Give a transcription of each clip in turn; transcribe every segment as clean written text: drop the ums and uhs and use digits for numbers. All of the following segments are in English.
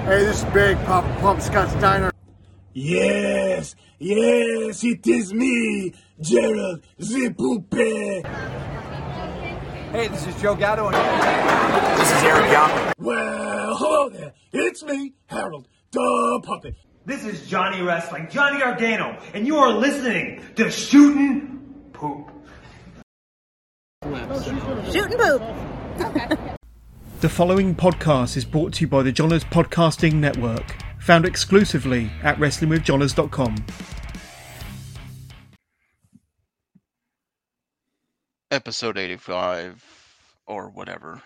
Hey, this is Big Papa Pump Scott's Diner. Yes, it is me, Gerald Zipoupe. Hey, this is Joe Gatto. This is Eric Young. Well, hello there. It's me, Harold the Puppet. This is Johnny Wrestling, Johnny Gargano, and you are listening to Shootin' Poop. Shootin' Poop. The following podcast is brought to you by the Johners Podcasting Network, found exclusively at WrestlingWithJohners.com. Episode 85, or whatever.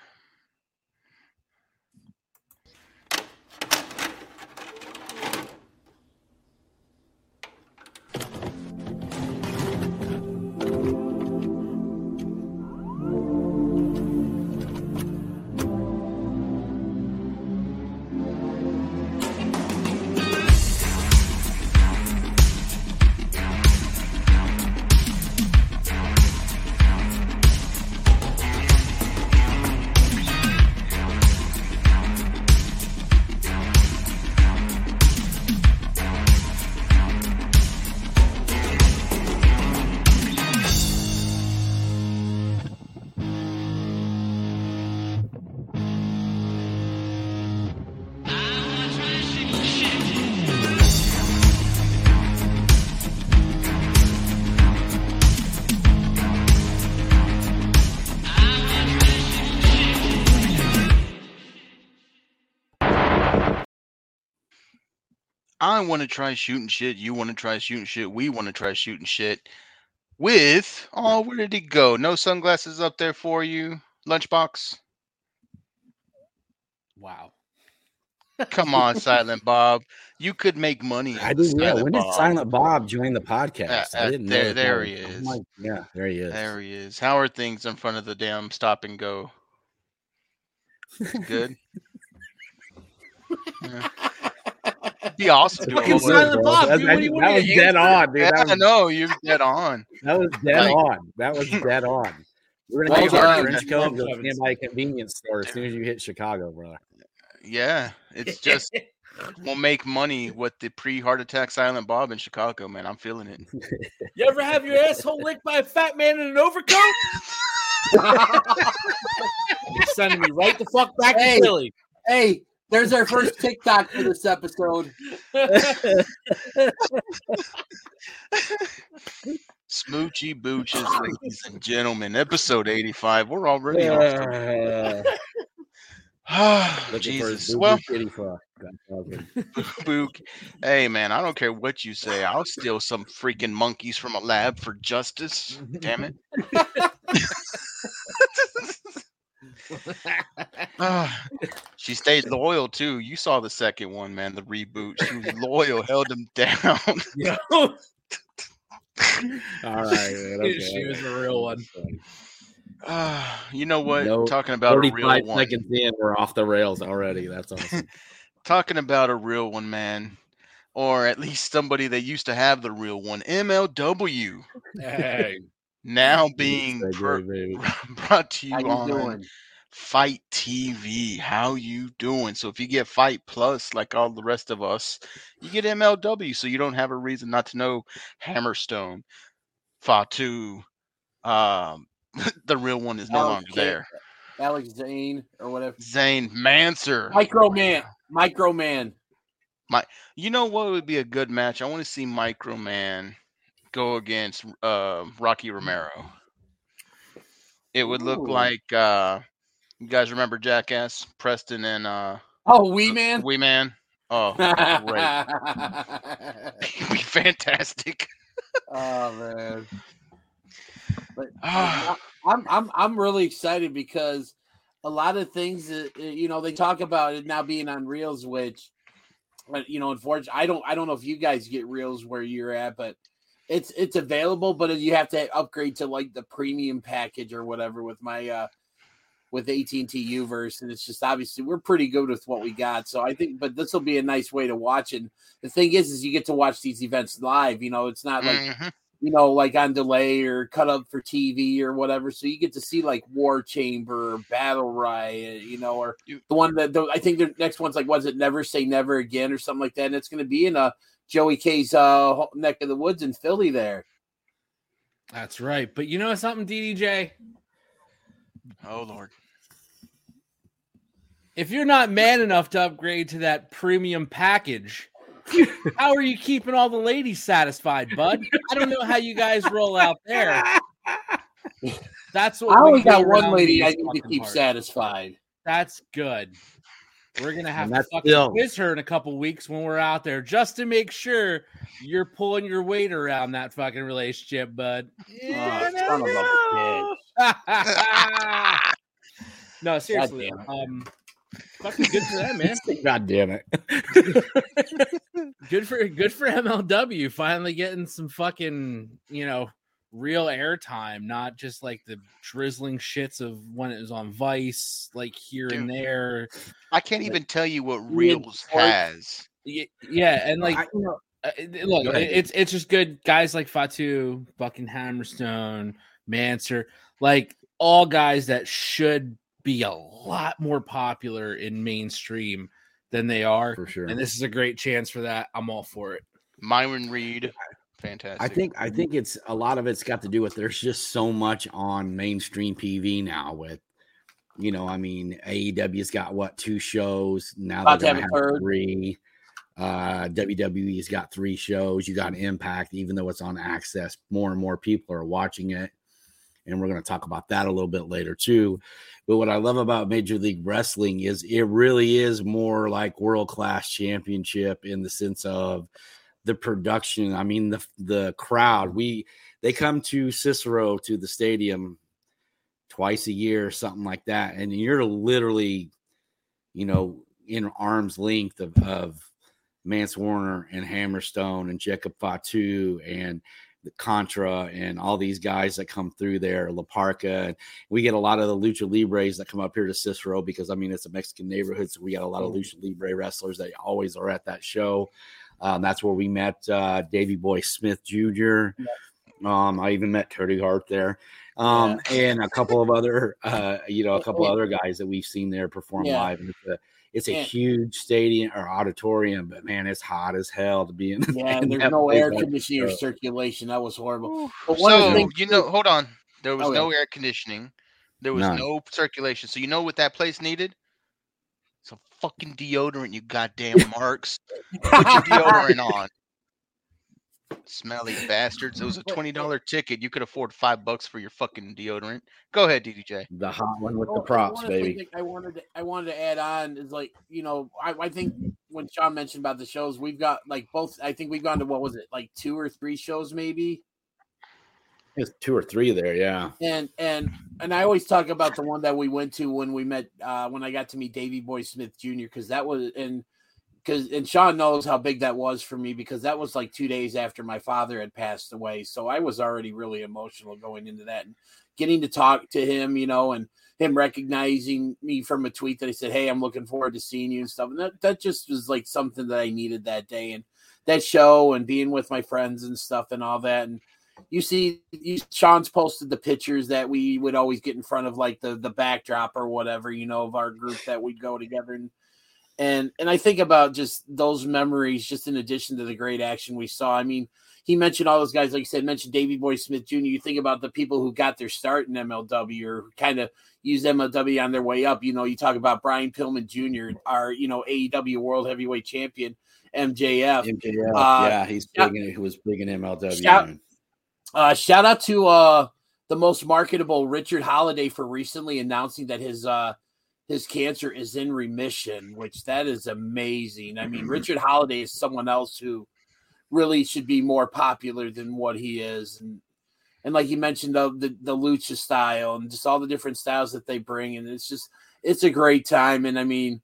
I want to try shooting shit. You want to try shooting shit. We want to try shooting shit with, oh, where did he go? No sunglasses up there for you, Lunchbox? Wow. Come on, Silent Bob. You could make money. I did, yeah. When did Silent Bob join the podcast? I didn't know. There he is. Oh yeah, there he is. There he is. How are things in front of the damn stop and go? Good? Yeah. Be awesome. Fucking Silent Bob. Dude, that was dead on, dude. I know you're dead on. That was dead on. That was dead on. We're gonna take our trench coat and go stand by a convenience store as soon as you hit Chicago, brother. Yeah, it's just we'll make money with the pre-heart attack Silent Bob in Chicago, man. I'm feeling it. You ever have your asshole licked by a fat man in an overcoat? You're sending me right the fuck back to Philly. Hey, there's our first TikTok for this episode. Smoochy Booches, ladies and gentlemen. Episode 85. We're already off. Jesus. Well, Book. Hey, man, I don't care what you say. I'll steal some freaking monkeys from a lab for justice. Damn it. She stayed loyal too. You saw the second one, man. The reboot. She was loyal, held him down. All right, man. Okay. She was a real one. You know what? Talking about a real one. 35 seconds in, we're off the rails already. That's awesome. Talking about a real one, man. Or at least somebody that used to have the real one. MLW. Hey. Now being brought to you on Fight TV. How you doing? So if you get Fight Plus, like all the rest of us, you get MLW, so you don't have a reason not to know Hammerstone, Fatu. The real one is no longer there. Alex Zane or whatever. Zane Manser. Microman. You know what would be a good match? I want to see Microman go against Rocky Romero. It would look like you guys remember Jackass, Preston and Wee Man? Wee Man. Oh, great. It'd be fantastic. Oh man. But I'm really excited because a lot of things that they talk about it now being on Reels, which unfortunately I don't know if you guys get Reels where you're at, but it's available, but you have to upgrade to like the premium package or whatever with my with AT&T Uverse, and it's just obviously we're pretty good with what we got. So I think, but this will be a nice way to watch. And the thing is you get to watch these events live. It's not like like on delay or cut up for TV or whatever. So you get to see like War Chamber or Battle Riot, or the one that I think the next one's like, was it Never Say Never Again or something like that? And it's going to be in Joey K's neck of the woods in Philly there. That's right. But you know something, DDJ? Oh, Lord. If you're not man enough to upgrade to that premium package, how are you keeping all the ladies satisfied, bud? I don't know how you guys roll out there. That's what I only got one lady I need to keep satisfied. That's good. We're going to have to fucking quiz her in a couple weeks when we're out there just to make sure you're pulling your weight around that fucking relationship, bud. Son of a bitch. No, seriously. Fucking good for them, man. God damn it. Good for MLW finally getting some fucking, real airtime, not just like the drizzling shits of when it was on Vice, like here and there. I can't even tell you what Reels has. Yeah, and like look, it's just good guys like Fatu, fucking Hammerstone, Manser, like all guys that should be a lot more popular in mainstream than they are. For sure. And this is a great chance for that. I'm all for it. Myron Reed, fantastic. I think it's a lot of it's got to do with there's just so much on mainstream TV now with, AEW's got 2 shows now. They're gonna have 3. WWE's got 3 shows. You got Impact, even though it's on Access, more and more people are watching it. And we're going to talk about that a little bit later too. But what I love about Major League Wrestling is it really is more like world-class championship in the sense of the production. I mean, the crowd, they come to Cicero, to the stadium twice a year, something like that. And you're literally, in arm's length of Mance Warner and Hammerstone and Jacob Fatu and the Contra and all these guys that come through there, La Parca. And we get a lot of the Lucha Libres that come up here to Cicero because, it's a Mexican neighborhood. So we got a lot of Lucha Libre wrestlers that always are at that show. That's where we met Davey Boy Smith Jr. I even met Cody Hart there. And a couple of other, other guys that we've seen there perform live. And it's a huge stadium or auditorium, but man, it's hot as hell to be in. Yeah, and there's no air conditioning or circulation. That was horrible. But hold on. There was no air conditioning. There was no circulation. So you know what that place needed? Some fucking deodorant, you goddamn marks. Put your deodorant on. Smelly bastards. It was a $20 ticket. You could afford $5 for your fucking deodorant. Go ahead, DDJ. The hot one with the props, baby. I wanted to add on is I think when Sean mentioned about the shows, we've got both. I think we've gone to 2 or 3 shows maybe. It's 2 or 3 there, yeah. And I always talk about the one that we went to when we met when I got to meet Davey Boy Smith Jr. because that was and Sean knows how big that was for me because that was 2 days after my father had passed away. So I was already really emotional going into that and getting to talk to him, and him recognizing me from a tweet that he said, "Hey, I'm looking forward to seeing you" and stuff. And that just was something that I needed that day and that show and being with my friends and stuff and all that. And Sean's posted the pictures that we would always get in front of the backdrop or whatever, of our group that we'd go together and I think about just those memories, just in addition to the great action we saw. I mean, he mentioned all those guys, like you said, mentioned Davey Boy Smith Jr. You think about the people who got their start in MLW or kind of used MLW on their way up. You talk about Brian Pillman Jr., our, AEW World Heavyweight Champion, MJF. He was big in MLW. Shout out to the most marketable Richard Holiday for recently announcing that his cancer is in remission, which that is amazing. I mean, Richard Holiday is someone else who really should be more popular than what he is. And like you mentioned, the lucha style and just all the different styles that they bring. And it's a great time. And I mean,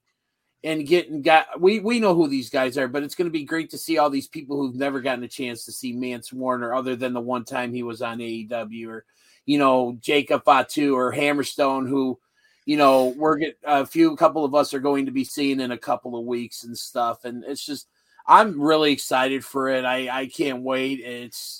we know who these guys are, but it's going to be great to see all these people who've never gotten a chance to see Mance Warner other than the one time he was on AEW or, Jacob Fatu or Hammerstone, who, we're a couple of us are going to be seeing in a couple of weeks and stuff. And it's just, I'm really excited for it. I can't wait. It's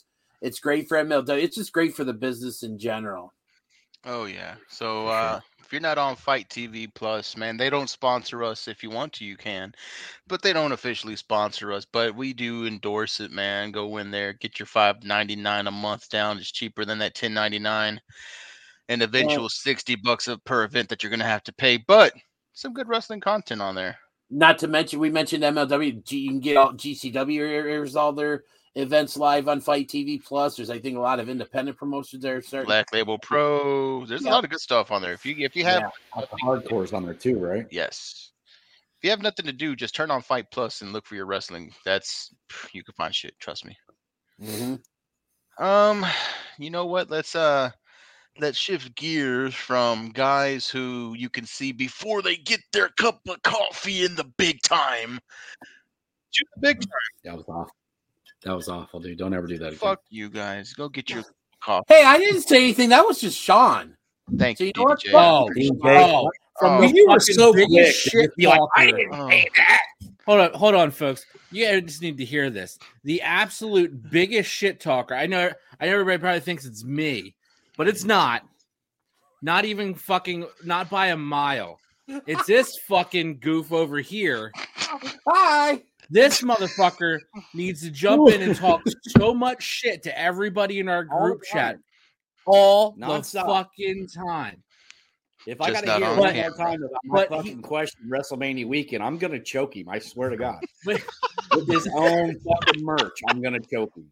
It's great for MLW. It's just great for the business in general. Oh yeah. So if you're not on Fight TV Plus, man, they don't sponsor us. If you want to, you can, but they don't officially sponsor us. But we do endorse it, man. Go in there, get your $5.99 a month down. It's cheaper than that $10.99, and eventual $60 per event that you're gonna have to pay. But some good wrestling content on there. Not to mention, we mentioned MLW. You can get all GCW airs all their events live on Fight TV Plus. There's, I think, a lot of independent promotions there. Black Label Pro. There's a lot of good stuff on there. If you have hardcore's on there too, right? Yes. If you have nothing to do, just turn on Fight Plus and look for your wrestling. You can find shit. Trust me. Mm-hmm. You know what? Let's shift gears from guys who you can see before they get their cup of coffee in the big time to the big time. That was awful. That was awful, dude. Don't ever do that again. Fuck you guys. Go get your coffee. Hey, I didn't say anything. That was just Sean. Thank you, DJ. You were so quick. Shit I didn't say that. Hold on, folks. You guys just need to hear this. The absolute biggest shit talker. I know everybody probably thinks it's me, but it's not. Not even fucking, not by a mile. It's this fucking goof over here. Hi. This motherfucker needs to jump in and talk so much shit to everybody in our group chat all the fucking time. If I got to hear one more time about my fucking question WrestleMania weekend, I'm going to choke him. I swear to God. With his own fucking merch, I'm going to choke him.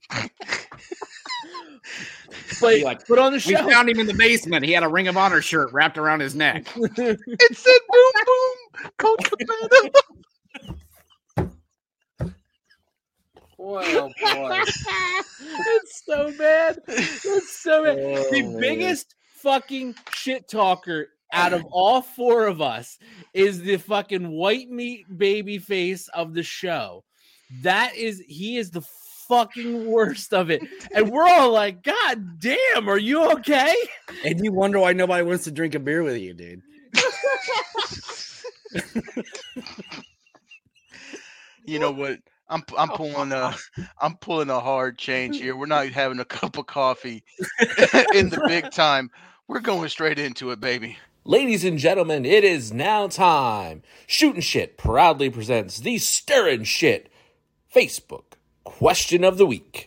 But like, put on the show. We found him in the basement. He had a Ring of Honor shirt wrapped around his neck. It said boom, boom, Coach Cabana. Boy, oh boy. It's so bad. It's so bad. The biggest fucking shit talker out of all four of us is the fucking white meat baby face of the show. He is the fucking worst of it. And we're all like, God damn, are you okay? And you wonder why nobody wants to drink a beer with you, dude. You know what? I'm pulling a hard change here. We're not having a cup of coffee in the big time. We're going straight into it, baby. Ladies and gentlemen, it is now time. Shootin' Shit proudly presents the Stirrin' Shit Facebook Question of the Week.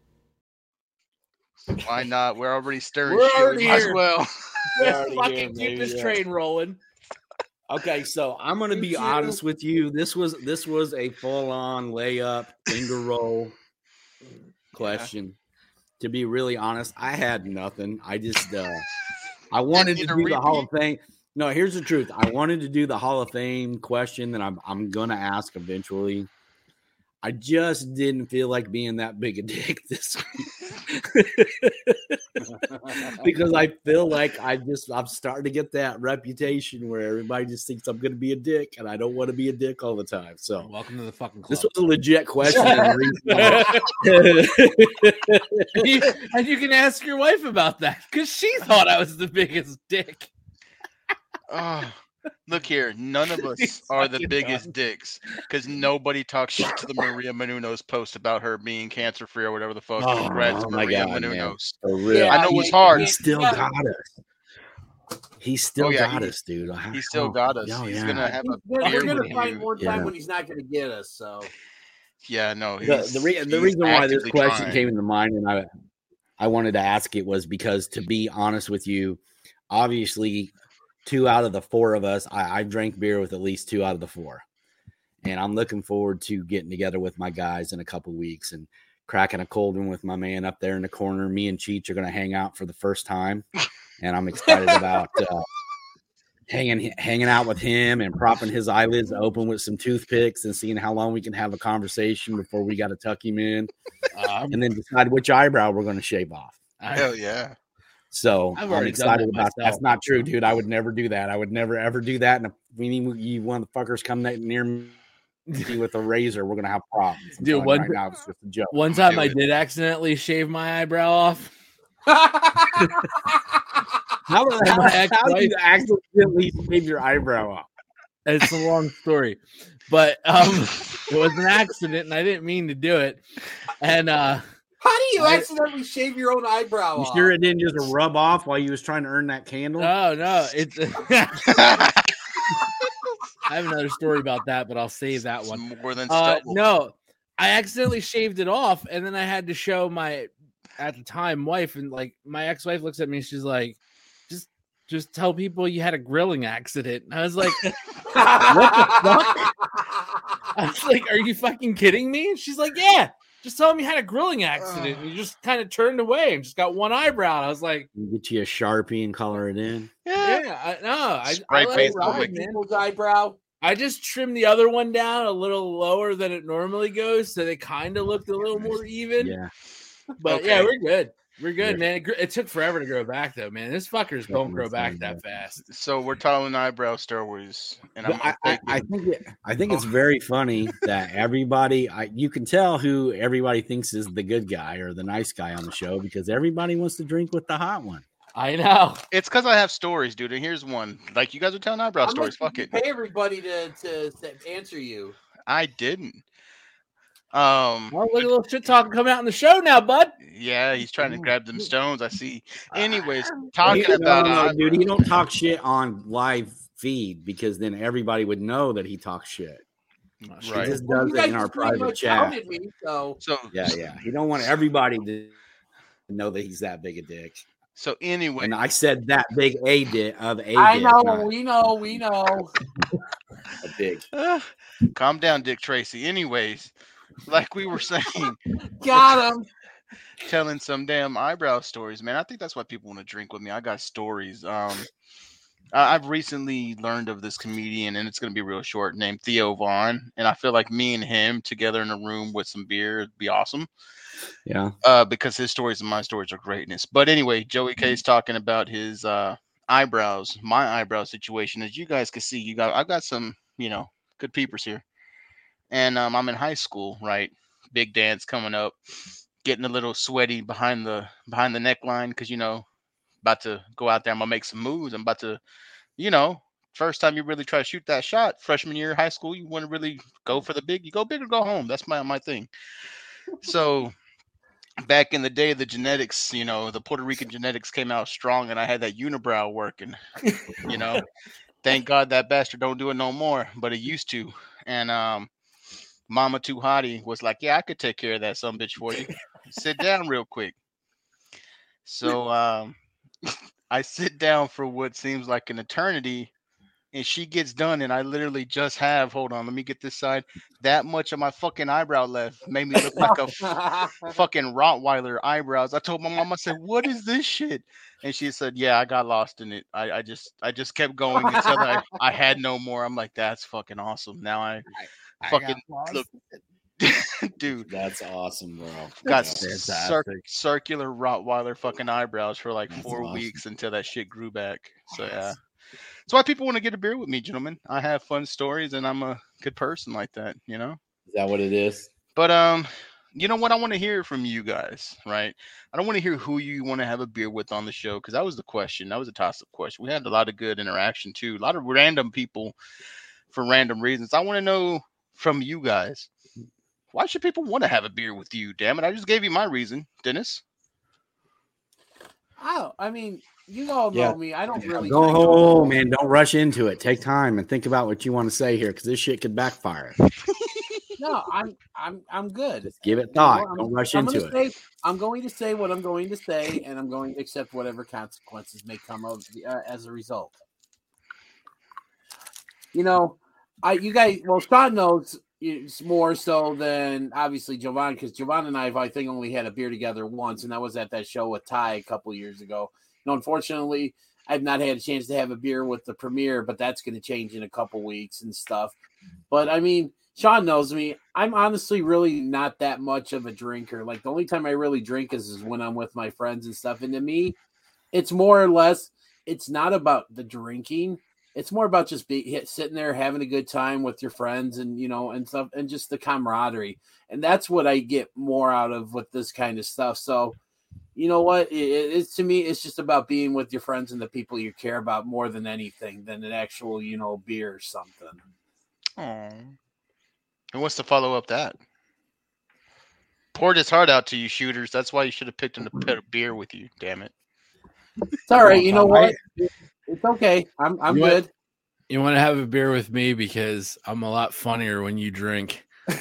Why not? We're already stirring We're shit. already Might as here. well. Fucking keep this train rolling. Okay, so I'm going to be honest with you. This was a full-on layup, finger roll question. To be really honest, I had nothing. I just I wanted to do the Hall of Fame. No, here's the truth. I wanted to do the Hall of Fame question that I'm going to ask eventually. I just didn't feel like being that big a dick this week. Because I feel like I'm starting to get that reputation where everybody just thinks I'm going to be a dick, and I don't want to be a dick all the time. So, welcome to the fucking club. This was a legit question. And you can ask your wife about that because she thought I was the biggest dick. Look here, none of us are the biggest dicks because nobody talks shit to the Maria Menounos post about her being cancer free or whatever the fuck. Congrats to Maria Menounos. I know it's hard. He still got us. He still got us, dude. He still got us. He's gonna have a We're beer gonna with find you. more time when he's not gonna get us. So yeah, no. The reason why this question came into mind and I wanted to ask it was because, to be honest with you, obviously 2 out of the 4 of us, I drank beer with at least 2 out of the 4. And I'm looking forward to getting together with my guys in a couple weeks and cracking a cold one with my man up there in the corner. Me and Cheech are going to hang out for the first time. And I'm excited about hanging out with him and propping his eyelids open with some toothpicks and seeing how long we can have a conversation before we got to tuck him in. And then decide which eyebrow we're going to shave off. Hell yeah. So I'm excited about that. That's not true, dude. I would never do that. I would never, ever do that. And if you one of the fuckers come near me with a razor, we're going to have problems. Dude, right now, it's just a joke. One time I did accidentally shave my eyebrow off. How do you accidentally shave your eyebrow off? It's a long story. But it was an accident, and I didn't mean to do it. And How do you accidentally shave your own eyebrow off? Sure it didn't just rub off while you was trying to earn that candle? No, it's. I have another story about that, but I'll save that one. More than stubble. No, I accidentally shaved it off, and then I had to show my, at the time, wife, and like my ex-wife looks at me, and she's like, just tell people you had a grilling accident. And I was like, what the fuck? I was like, are you fucking kidding me? And she's like, yeah, just tell them you had a grilling accident. And you just kind of turned away and just got one eyebrow. And I was like, you get you a Sharpie and color it in. Spray paint people's eyebrow. I just trimmed the other one down a little lower than it normally goes, so they kind of looked a little more even. Yeah, but yeah, we're good. We're good, man. It took forever to grow back, though, man. This fuckers don't grow back that fast. So we're telling eyebrow stories, and I think it's very funny that everybody. You can tell who everybody thinks is the good guy or the nice guy on the show because everybody wants to drink with the hot one. I know. It's because I have stories, dude. And here's one. Like you guys are telling eyebrow stories. Fuck it. Pay everybody to answer you. I didn't. Well, look at a little shit talking coming out in the show now, bud. Yeah, he's trying to grab them stones. I see. Anyways, talking about dude, he don't talk shit on live feed because then everybody would know that he talks shit. Right. He just does it in our private chat. So yeah. He don't want everybody to know that he's that big a dick. So anyway, and I said that big a dick of a. I dick, know, not we know. A big. Calm down, Dick Tracy. Anyways, like we were saying, got him. Telling some damn eyebrow stories, man. I think that's why people want to drink with me. I got stories. I've recently learned of this comedian, and it's going to be real short, named Theo Vaughn. And I feel like me and him together in a room with some beer would be awesome. Yeah. Because his stories and my stories are greatness. But anyway, Joey K's talking about his eyebrows, my eyebrow situation. As you guys can see, I've got some, good peepers here. And I'm in high school, right? Big dance coming up, getting a little sweaty behind the neckline because about to go out there. I'm gonna make some moves. I'm about to, first time you really try to shoot that shot, freshman year of high school, you want to really go for the big. You go big or go home. That's my thing. So back in the day, the genetics, the Puerto Rican genetics came out strong, and I had that unibrow working. Thank God that bastard don't do it no more, but it used to. And Mama Too Hottie was like, yeah, I could take care of that some bitch for you. Sit down real quick. So I sit down for what seems like an eternity, and she gets done, and I literally just have, hold on, let me get this side, that much of my fucking eyebrow left. Made me look like a fucking Rottweiler eyebrows. I told my mom, I said, what is this shit? And she said, yeah, I got lost in it. I just kept going until I had no more. I'm like, that's fucking awesome. Now I fucking look. Dude, that's awesome, bro. Got circular Rottweiler fucking eyebrows for like 4 weeks until that shit grew back. So yeah, that's why people want to get a beer with me, gentlemen. I have fun stories, and I'm a good person like that. Is that what it is? But you know what? I want to hear from you guys, right? I don't want to hear who you want to have a beer with on the show because that was the question. That was a toss-up question. We had a lot of good interaction too. A lot of random people for random reasons. I want to know from you guys. Why should people want to have a beer with you? Damn it. I just gave you my reason, Dennis. Oh, I mean, you all know me. I don't really go home, man. Don't rush into it. Take time and think about what you want to say here because this shit could backfire. No, I'm good. Just give it thought. Don't rush into it. I'm going to say what I'm going to say, and I'm going to accept whatever consequences may come of as a result. You guys. Well, Sean knows. It's more so than obviously Jovan, because Jovan and I think only had a beer together once, and that was at that show with Ty a couple of years ago. Unfortunately, I've not had a chance to have a beer with the premiere, but that's going to change in a couple weeks and stuff. But I mean, Sean knows me. I'm honestly really not that much of a drinker. Like the only time I really drink is when I'm with my friends and stuff. And to me, it's more or less, it's not about the drinking. It's more about just sitting there having a good time with your friends and, and stuff, and just the camaraderie. And that's what I get more out of with this kind of stuff. So, you know what? It's to me, it's just about being with your friends and the people you care about more than anything than an actual, beer or something. Oh. And what's to follow up that? poured his heart out to you, shooters. That's why you should have picked him to put a beer with you. Damn it. It's all right. You know what? It's okay. I'm good. You want to have a beer with me because I'm a lot funnier when you drink.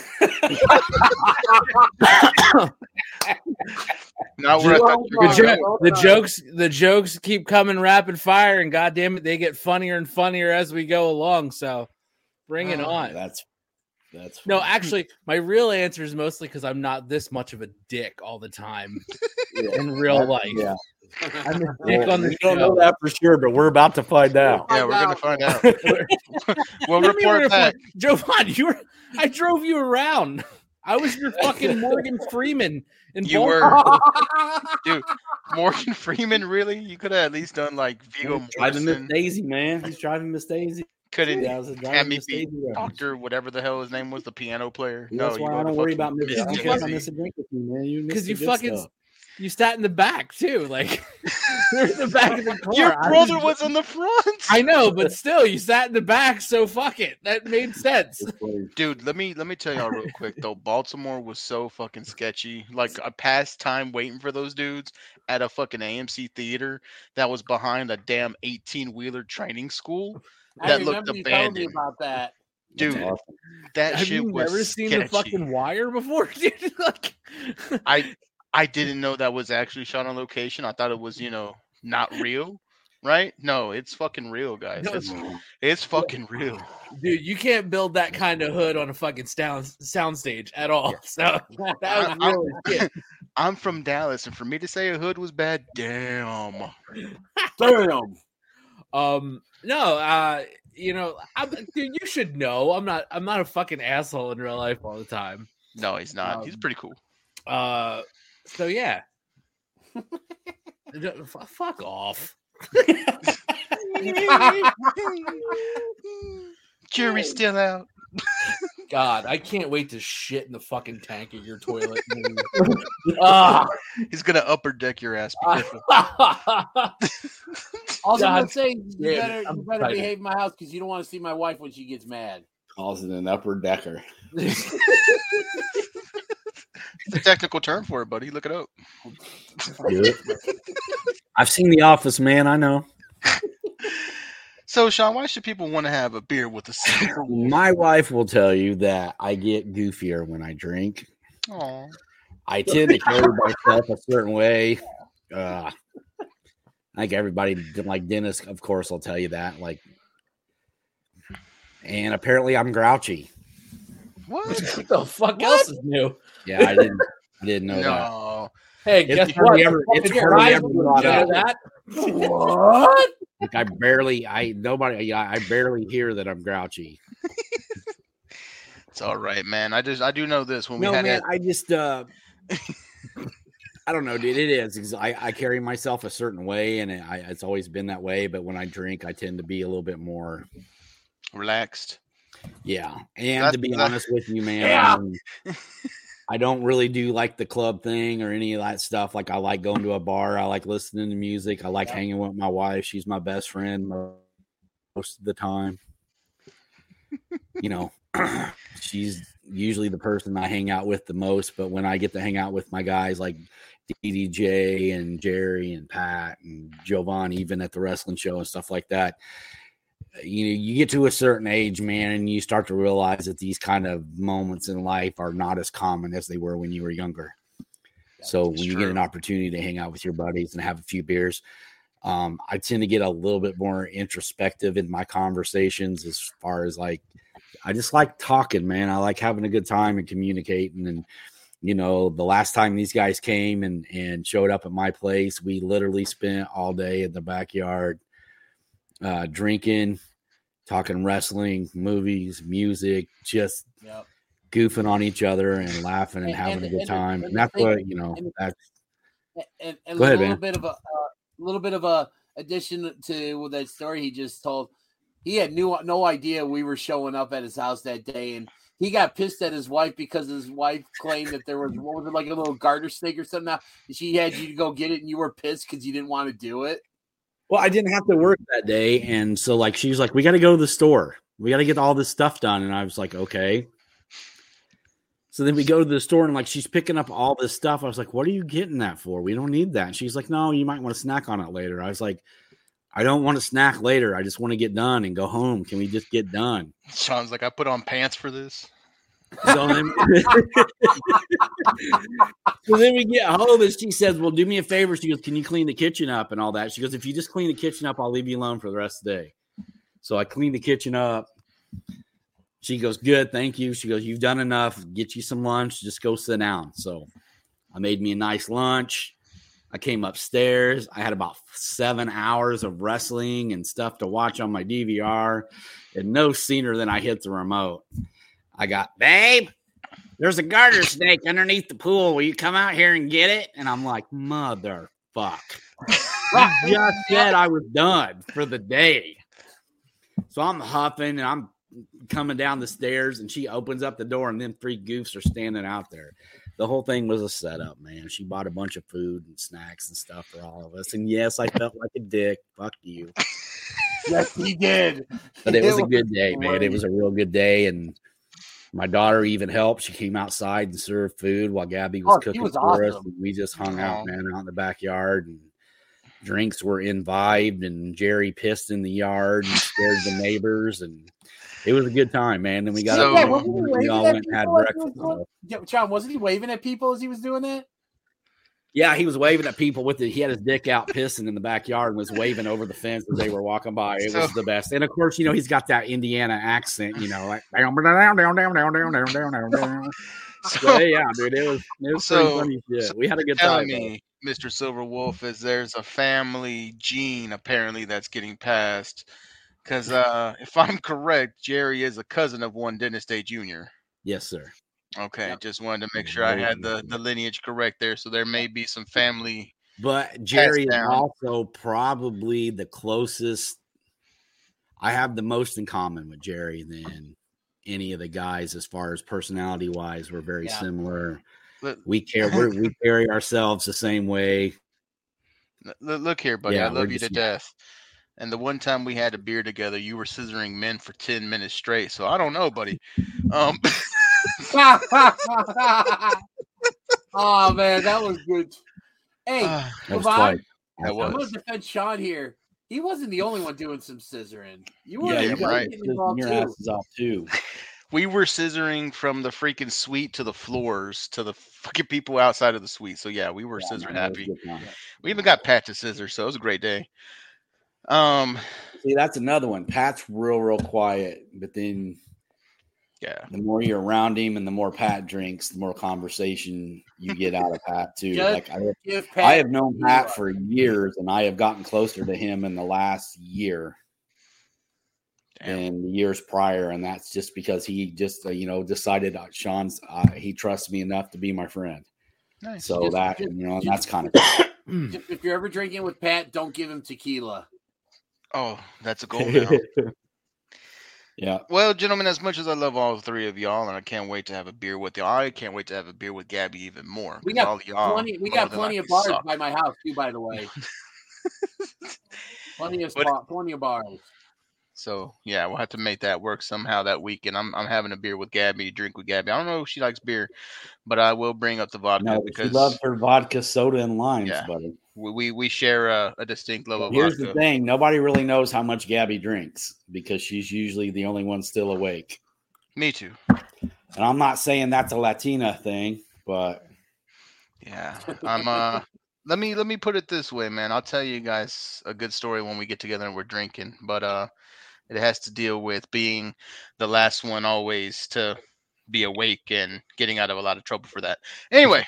The jokes keep coming rapid fire, and goddamn it, they get funnier and funnier as we go along. So bring it on. That's no, actually, my real answer is mostly because I'm not this much of a dick all the time in real life. Yeah. I'm a dick on the show. Don't know that for sure, but we're about to find out. Yeah, we're gonna find out. We'll report back. Jovan, I drove you around. I was your fucking Morgan Freeman. You were, dude. Morgan Freeman, really? You could have at least done like Viggo Mortensen. Driving Miss Daisy, man. He's driving Miss Daisy. Couldn't have me be Doctor, whatever the hell his name was, the piano player. That's why I don't worry about Miss Daisy. Because you fucking. You sat in the back too, like you're in the back of the car. Your brother was in the front. I know, but still, you sat in the back. So fuck it, that made sense, dude. Let me tell y'all real quick though. Baltimore was so fucking sketchy. Like I passed time waiting for those dudes at a fucking AMC theater that was behind a damn 18-wheeler training school that looked abandoned. You told me about that. Dude, that Have shit you was never seen sketchy. The fucking Wire before, dude? Like, I didn't know that was actually shot on location. I thought it was, not real, right? No, it's fucking real, guys. It's fucking real. Dude, you can't build that kind of hood on a fucking soundstage at all. Yeah. So that was really I'm from Dallas, and for me to say a hood was bad, damn. Damn. No, dude, you should know. I'm not a fucking asshole in real life all the time. No, he's not. He's pretty cool. So yeah. Fuck off. Jury's still out. God, I can't wait to shit in the fucking tank of your toilet. He's gonna upper deck your ass. Also, I'm saying you better behave in my house because you don't want to see my wife when she gets mad. Calls it an upper decker. It's a technical term for it, buddy. Look it up. I've seen The Office, man. I know. So, Sean, why should people want to have a beer with us? My wife will tell you that I get goofier when I drink. Aww. I tend to carry myself a certain way. I think everybody, like Dennis, of course, will tell you that. And apparently, I'm grouchy. What the fuck else is new? Yeah, I didn't know that. Hey, guess what? It's hardly ever brought up. That. What? Like I barely hear that I'm grouchy. It's all right, man. I do know this. When we I just I don't know, dude. It is because I carry myself a certain way, and it's always been that way. But when I drink, I tend to be a little bit more relaxed. Yeah, and to be honest with you, man, I don't really do like the club thing or any of that stuff. Like I like going to a bar. I like listening to music. I like hanging with my wife. She's my best friend most of the time. She's usually the person I hang out with the most. But when I get to hang out with my guys like DDJ and Jerry and Pat and Jovan, even at the wrestling show and stuff like that, you get to a certain age, man, and you start to realize that these kind of moments in life are not as common as they were when you were younger. So when you get an opportunity to hang out with your buddies and have a few beers, I tend to get a little bit more introspective in my conversations as far as I just like talking, man. I like having a good time and communicating. And, the last time these guys came and showed up at my place, we literally spent all day in the backyard drinking, talking wrestling, movies, music, just goofing on each other and laughing and having a good time. And that's what, that's. And go ahead, a man. little bit of a addition to that story he just told. He had no idea we were showing up at his house that day, and he got pissed at his wife because his wife claimed that there was, what was it, like a little garter snake or something. Now she had you to go get it, and you were pissed because you didn't want to do it. Well, I didn't have to work that day, and so she was like, "We got to go to the store. We got to get all this stuff done." And I was like, "Okay." So then we go to the store and like she's picking up all this stuff. I was like, what are you getting that for? We don't need that. And she's like, no, you might want to snack on it later. I was like, I don't want to snack later. I just want to get done and go home. Can we just get done? Sean's like, I put on pants for this. So then, so then we get home and she says, well, do me a favor. She goes, can you clean the kitchen up and all that? She goes, if you just clean the kitchen up, I'll leave you alone for the rest of the day. So I cleaned the kitchen up. She goes, good, thank you. She goes, you've done enough. Get you some lunch. Just go sit down. So I made me a nice lunch. I came upstairs. I had about 7 hours of wrestling and stuff to watch on my DVR. And no sooner than I hit the remote, I got, babe, there's a garter snake underneath the pool. Will you come out here and get it? And I'm like, motherfuck. I just said I was done for the day. So I'm huffing and I'm coming down the stairs and she opens up the door and then 3 goofs are standing out there. The whole thing was a setup, man. She bought a bunch of food and snacks and stuff for all of us. And yes, I felt like a dick. Fuck you. Yes, he did. But it was a good day, man. It was a real good day. And my daughter even helped. She came outside and served food while Gabby was cooking for us. And we just hung out, man, out in the backyard. And drinks were imbibed. And Jerry pissed in the yard and scared the neighbors. And it was a good time, man. And we got we all went and had breakfast. John, wasn't he waving at people as he was doing that? Yeah, he was waving at people with it. He had his dick out pissing in the backyard and was waving over the fence as they were walking by. It was the best. And of course, you know, he's got that Indiana accent, you know, like down. So, yeah, dude, it was pretty funny shit. We had a good time. Me, Mr. Silver Wolf, is there's a family gene apparently that's getting passed. Because if I'm correct, Jerry is a cousin of one Dennis Day Jr. Yes, sir. Okay, yep. Just wanted to make sure I had the lineage correct there. So there may be some family. But Jerry is also probably the closest. I have the most in common with Jerry than any of the guys as far as personality wise. We're very similar. We carry ourselves the same way. Look here, buddy. I love you to death. And the one time we had a beer together, you were scissoring men for 10 minutes straight. So I don't know, buddy. Oh man, that was good. Hey, Yvonne, I'm gonna defend Sean here. He wasn't the only one doing some scissoring. You were right. Your ass is off too. We were scissoring from the freaking suite to the floors to the fucking people outside of the suite. So yeah, we were scissor happy. We even got Pat to scissor, so it was a great day. See, that's another one. Pat's real quiet, but then the more you're around him and the more Pat drinks, the more conversation you get out of Pat too. Like I have known Pat for years, and I have gotten closer to him in the last year and the years prior, and that's just because he just decided Sean's he trusts me enough to be my friend. Nice. So that's kind of cool. If you're ever drinking with Pat, don't give him tequila. Oh, that's a goal now. Yeah. Well, gentlemen, as much as I love all 3 of y'all, and I can't wait to have a beer with y'all, I can't wait to have a beer with Gabby even more. We got plenty of bars by my house too, by the way. plenty of bars. So yeah, we'll have to make that work somehow that weekend. I'm having a beer with Gabby, drink with Gabby. I don't know if she likes beer, but I will bring up the vodka because she loves her vodka, soda, and limes, buddy. We share a distinct love of vodka. Here's the thing: nobody really knows how much Gabby drinks because she's usually the only one still awake. Me too. And I'm not saying that's a Latina thing, but yeah, I'm. Let me put it this way, man. I'll tell you guys a good story when we get together and we're drinking, but it has to deal with being the last one always to be awake and getting out of a lot of trouble for that. Anyway,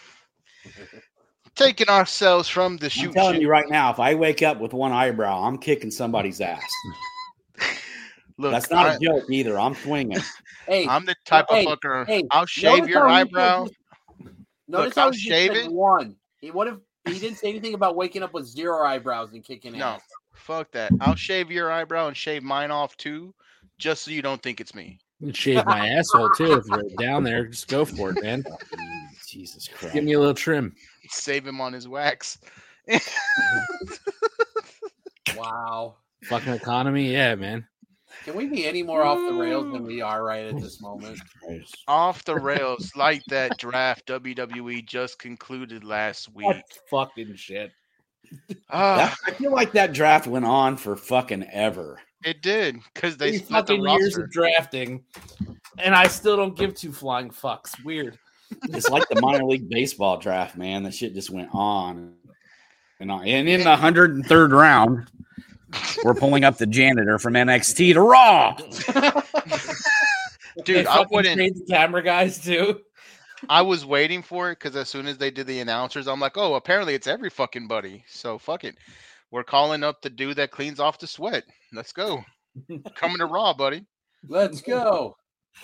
taking ourselves from the shoot. I'm telling you right now, if I wake up with one eyebrow, I'm kicking somebody's ass. Look, that's not a joke either. I'm swinging. Hey, I'm the type of fucker. Hey, I'll shave your eyebrow. Notice how I'll shave it. One. What if he didn't say anything about waking up with 0 eyebrows and kicking ass? No, fuck that. I'll shave your eyebrow and shave mine off too, just so you don't think it's me. You can shave my asshole too if you're down there. Just go for it, man. Jesus Christ. Give me a little trim. Save him on his wax. Wow. Fucking economy, yeah, man. Can we be any more off the rails than we are right at this moment? Off the rails, like that draft WWE just concluded last week. What fucking shit. I feel like that draft went on for fucking ever. It did, because they 3 split the fucking years roster. of drafting, and I still don't give 2 flying fucks. Weird. It's like the minor league baseball draft, man. That shit just went on and on. And in the 103rd round, we're pulling up the janitor from NXT to Raw. Dude, I wouldn't change the camera guys too. I was waiting for it because as soon as they did the announcers, I'm like, oh, apparently it's every fucking buddy. So fuck it. We're calling up the dude that cleans off the sweat. Let's go. Coming to Raw, buddy. Let's go.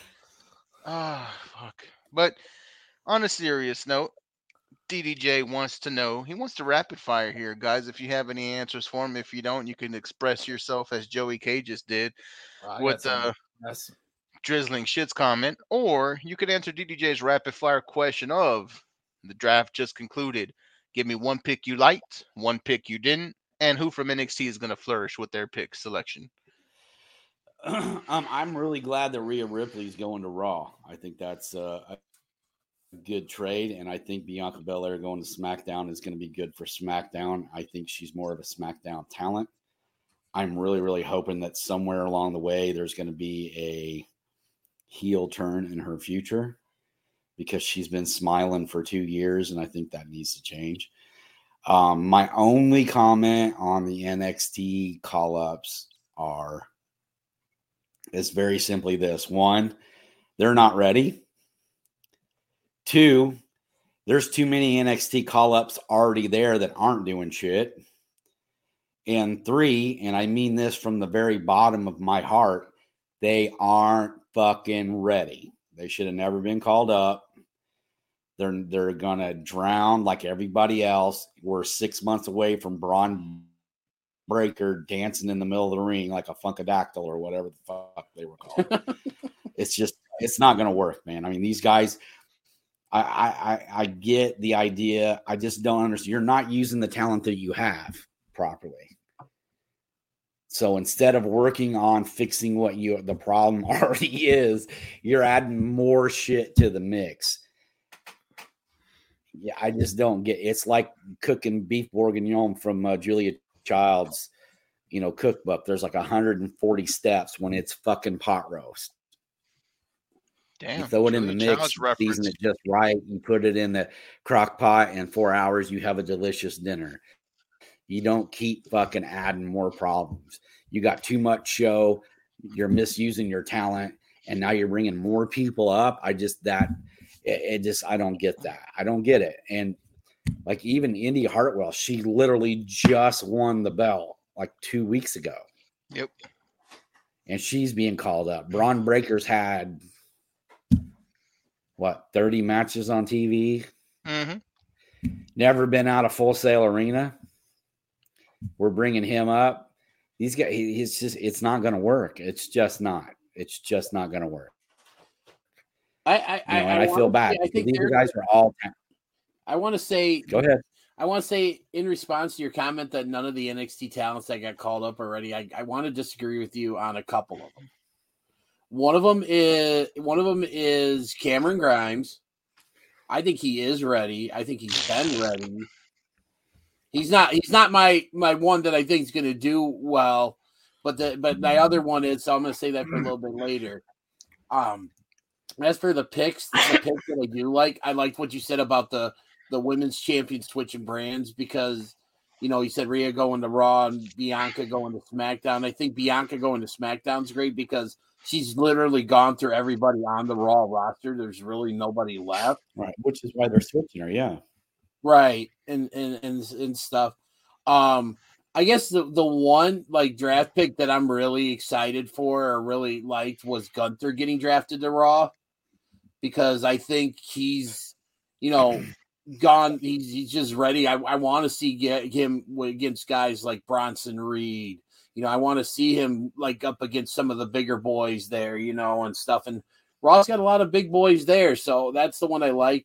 Fuck. But on a serious note, DDJ wants to know. He wants to rapid fire here, guys. If you have any answers for him, if you don't, you can express yourself as Joey K just did with drizzling shits comment, or you could answer DDJ's rapid fire question of the draft just concluded. Give me one pick you liked, one pick you didn't, and who from NXT is going to flourish with their pick selection. I'm really glad that Rhea Ripley's going to Raw. I think that's a good trade, and I think Bianca Belair going to SmackDown is going to be good for SmackDown. I think she's more of a SmackDown talent. I'm really, really hoping that somewhere along the way there's going to be a heel turn in her future, because she's been smiling for 2 years, and I think that needs to change. My only comment on the NXT call-ups is very simply this. 1, they're not ready. 2, there's too many NXT call-ups already there that aren't doing shit. And 3, and I mean this from the very bottom of my heart, they aren't fucking ready. They should have never been called up. They're gonna drown like everybody else. We're 6 months away from Braun Breaker dancing in the middle of the ring like a Funkadactyl or whatever the fuck they were called. It's not gonna work, man. I mean, these guys, I get the idea. I just don't understand. You're not using the talent that you have properly. So instead of working on fixing what the problem already is, you're adding more shit to the mix. Yeah, I just don't get. It's like cooking beef bourguignon from Julia Child's, cookbook. There's like 140 steps when it's fucking pot roast. Damn, you throw it in the mix, season it just right. You put it in the crock pot, in 4 hours, you have a delicious dinner. You don't keep fucking adding more problems. You got too much show. You're misusing your talent, and now you're bringing more people up. I don't get that. I don't get it. And like even Indy Hartwell, she literally just won the belt like 2 weeks ago. Yep. And she's being called up. Braun Breaker's had 30 matches on TV. Mm-hmm. Never been out of Full Sail Arena. We're bringing him up. These guys, it's not going to work. It's just not going to work. I feel bad. I think these guys are all. I want to say. Go ahead. I want to say in response to your comment that none of the NXT talents that got called up already. I want to disagree with you on a couple of them. One of them is Cameron Grimes. I think he is ready. I think he's been ready. He's not my one that I think is going to do well, but my other one is. So I'm going to say that for a little bit later. As for the picks that I do like, I liked what you said about the women's champions switching brands, because you said Rhea going to Raw and Bianca going to SmackDown. I think Bianca going to SmackDown is great because she's literally gone through everybody on the Raw roster. There's really nobody left, right? Which is why they're switching her, yeah. Right, and stuff. I guess the one draft pick that I'm really excited for or really liked was Gunther getting drafted to Raw, because I think he's gone. He's just ready. I want to see him against guys like Bronson Reed. I want to see him up against some of the bigger boys there, and stuff. And Raw's got a lot of big boys there, so that's the one I like.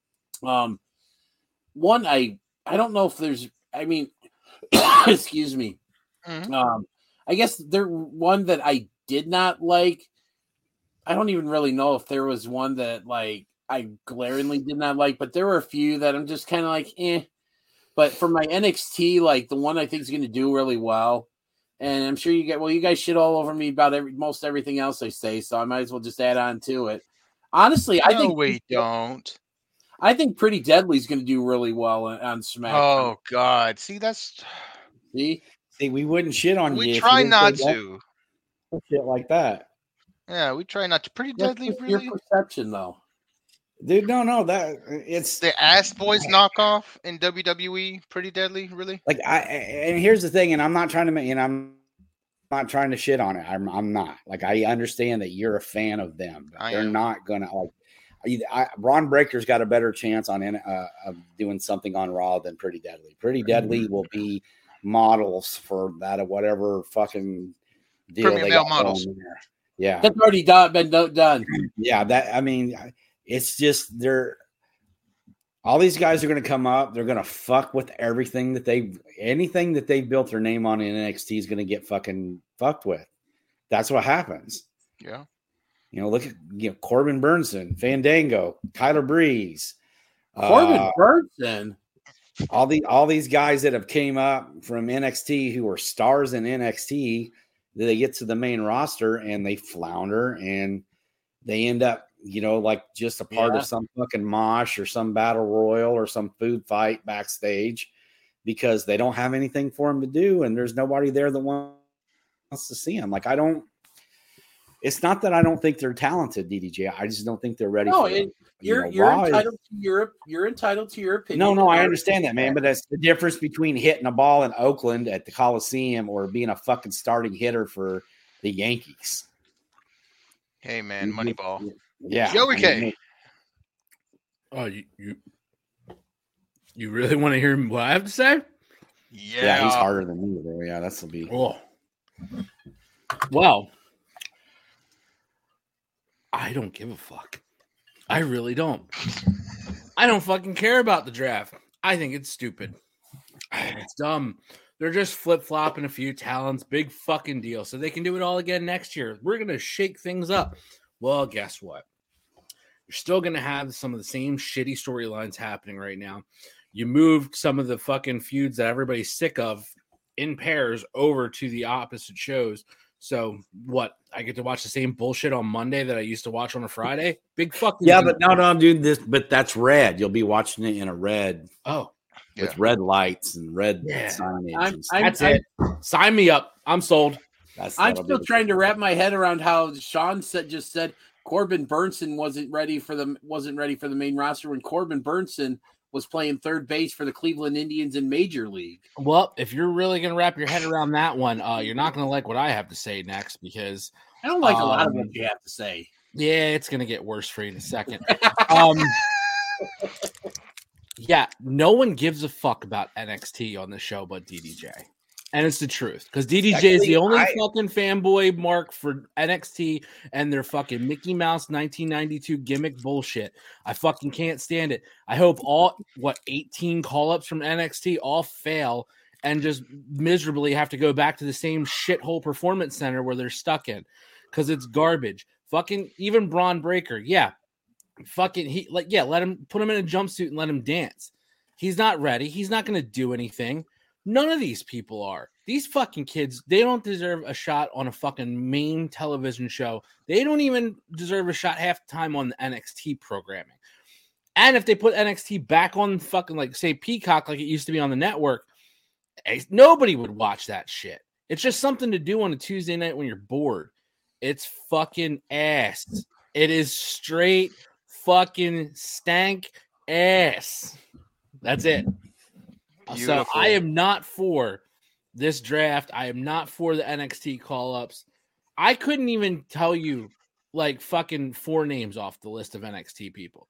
One I don't know if there's. I mean, excuse me. Mm-hmm. I guess one that I did not like. I don't even really know if there was one that like I glaringly did not like, but there were a few that I'm just kind of like, eh. But for my NXT, like the one I think is going to do really well, and I'm sure you guys shit all over me about most everything else I say, so I might as well just add on to it. Honestly, I think we don't. I think Pretty Deadly is going to do really well on SmackDown. Oh God, see see, we wouldn't shit on you. We try not to shit like that. Yeah, we try not to. Pretty Deadly, really. Your perception, though. Dude, no, that it's the Ass Boys knockoff in WWE. Pretty Deadly, really. Like and here's the thing, and I'm not trying to, I'm not trying to shit on it. I'm not. Like I understand that you're a fan of them, but they're not gonna like. Braun Breaker's got a better chance on of doing something on Raw than Pretty Deadly. Pretty Deadly will be models for that or whatever fucking deal Premium they male got models. going there. Yeah, that's already been done. Yeah, it's just all these guys are going to come up. They're going to fuck with everything anything that they've built their name on in NXT is going to get fucking fucked with. That's what happens. Yeah. Look at Corbin Burnson, Fandango, Kyler Breeze, Corbin Burnson. All these guys that have came up from NXT who are stars in NXT, they get to the main roster and they flounder and they end up, like just a part of some fucking mosh or some battle royal or some food fight backstage because they don't have anything for them to do and there's nobody there that wants to see them. Like it's not that I don't think they're talented, DDJ. I just don't think they're ready. No, for it. You're entitled to you're entitled to your opinion. No, I understand that, man. But that's the difference between hitting a ball in Oakland at the Coliseum or being a fucking starting hitter for the Yankees. Hey, man, Moneyball. Yeah, Joey K. Oh, you really want to hear what I have to say? Yeah, he's harder than me, bro. Yeah, that's the beat. Oh, well, I don't give a fuck. I really don't. I don't fucking care about the draft. I think it's stupid. It's dumb. They're just flip-flopping a few talents. Big fucking deal. So they can do it all again next year. We're going to shake things up. Well, guess what? You're still going to have some of the same shitty storylines happening right now. You moved some of the fucking feuds that everybody's sick of in pairs over to the opposite shows. So what? I get to watch the same bullshit on Monday that I used to watch on a Friday? Big fucking yeah, but no, dude. But that's red. You'll be watching it in a red. Oh, with red lights and red signage. That's it. Sign me up. I'm sold. I'm still trying to wrap my head around how Sean just said Corbin Burnson wasn't ready for the main roster when Corbin Burnson was playing third base for the Cleveland Indians in Major League. Well, if you're really going to wrap your head around that one, you're not going to like what I have to say next because I don't like a lot of what you have to say. Yeah, it's going to get worse for you in a second. Yeah, no one gives a fuck about NXT on the show but DDJ. And it's the truth because DDJ is the only fucking fanboy mark for NXT and their fucking Mickey Mouse 1992 gimmick bullshit. I fucking can't stand it. I hope 18 call-ups from NXT all fail and just miserably have to go back to the same shithole performance center where they're stuck in because it's garbage. Fucking even Braun Breaker, yeah. Fucking let him put him in a jumpsuit and let him dance. He's not ready. He's not going to do anything. None of these people are. These fucking kids, they don't deserve a shot on a fucking main television show. They don't even deserve a shot half the time on the NXT programming. And if they put NXT back on fucking, say, Peacock like it used to be on the network, nobody would watch that shit. It's just something to do on a Tuesday night when you're bored. It's fucking ass. It is straight fucking stank ass. That's it. Beautiful. So I am not for this draft. I am not for the NXT call-ups. I couldn't even tell you fucking 4 names off the list of NXT people.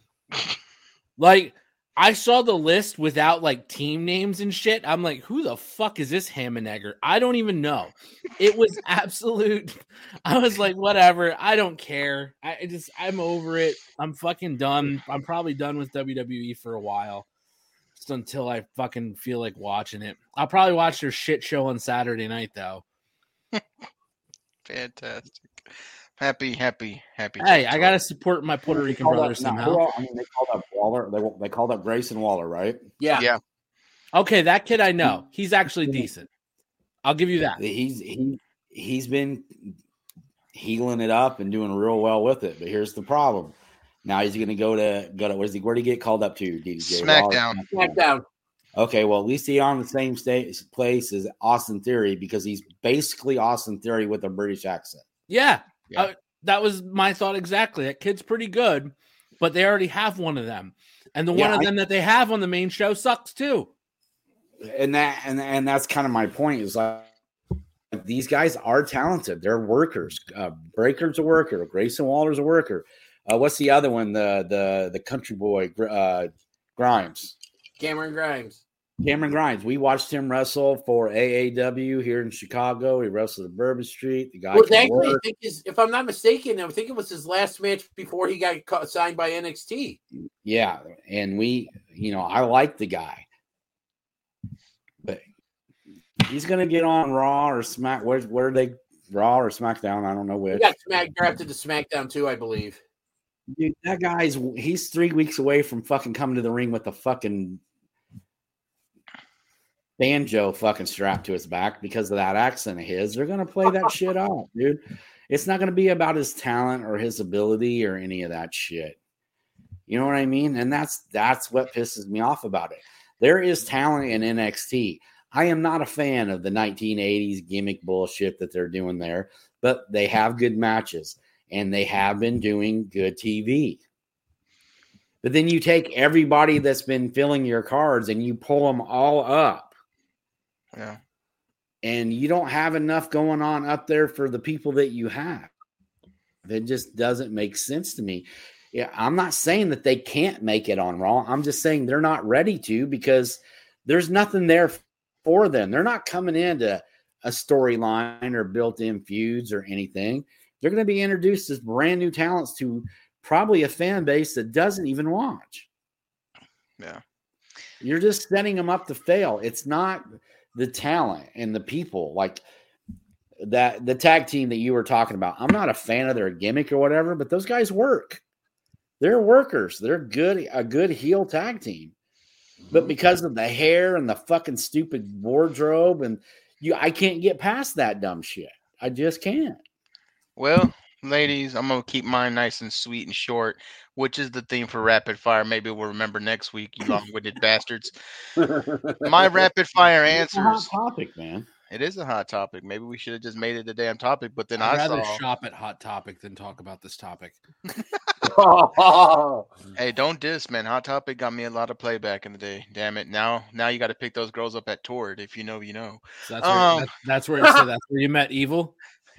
I saw the list without team names and shit. I'm like, who the fuck is this Hammenegger? I don't even know. It was absolute. I was like, whatever. I don't care. I'm over it. I'm fucking done. I'm probably done with WWE for a while. Just until I fucking feel like watching it. I'll probably watch their shit show on Saturday night though. Fantastic. Happy. Hey, I gotta support my Puerto Rican brothers somehow. I mean, they called up Waller. They called up Grayson Waller, right? Yeah. Okay, that kid I know. He's actually decent. I'll give you that. He's been healing it up and doing real well with it. But here's the problem. Now he's going to go to where did he get called up to? DJ SmackDown. Okay, well, at least he's on the same place as Austin Theory because he's basically Austin Theory with a British accent. Yeah. That was my thought exactly. That kid's pretty good, but they already have one of them. And the one of them that they have on the main show sucks too. And that's kind of my point is like these guys are talented. They're workers. Breaker's a worker. Grayson Waller's a worker. What's the other one? The country boy, Grimes. Cameron Grimes. We watched him wrestle for AAW here in Chicago. He wrestled at Bourbon Street. The guy actually, I think if I'm not mistaken, I think it was his last match before he got signed by NXT. Yeah, and I like the guy. But he's going to get on Raw or Smack. Where are they? Raw or SmackDown? I don't know which. He got drafted to SmackDown too, I believe. Dude, that he's 3 weeks away from fucking coming to the ring with the fucking banjo fucking strapped to his back because of that accent of his. They're going to play that shit off, dude. It's not going to be about his talent or his ability or any of that shit. You know what I mean? And that's what pisses me off about it. There is talent in NXT. I am not a fan of the 1980s gimmick bullshit that they're doing there, but they have good matches and they have been doing good TV. But then you take everybody that's been filling your cards and you pull them all up. Yeah. And you don't have enough going on up there for the people that you have. It just doesn't make sense to me. Yeah, I'm not saying that they can't make it on Raw. I'm just saying they're not ready to because there's nothing there for them. They're not coming into a storyline or built-in feuds or anything. They're going to be introduced as brand new talents to probably a fan base that doesn't even watch. Yeah. You're just setting them up to fail. It's not the talent and the people like that. The tag team that you were talking about, I'm not a fan of their gimmick or whatever, but those guys work. They're workers. They're a good heel tag team. But because of the hair and the fucking stupid wardrobe and I can't get past that dumb shit. I just can't. Well, ladies, I'm going to keep mine nice and sweet and short, which is the theme for Rapid Fire. Maybe we'll remember next week, you long-witted bastards. My rapid fire answers. It's a hot topic, man. It is a hot topic. Maybe we should have just made it a damn topic, but then I'd rather shop at Hot Topic than talk about this topic. Hey, don't diss, man. Hot Topic got me a lot of play back in the day. Damn it. Now you got to pick those girls up at Tord. If you know, you know. So that's where you met Evil.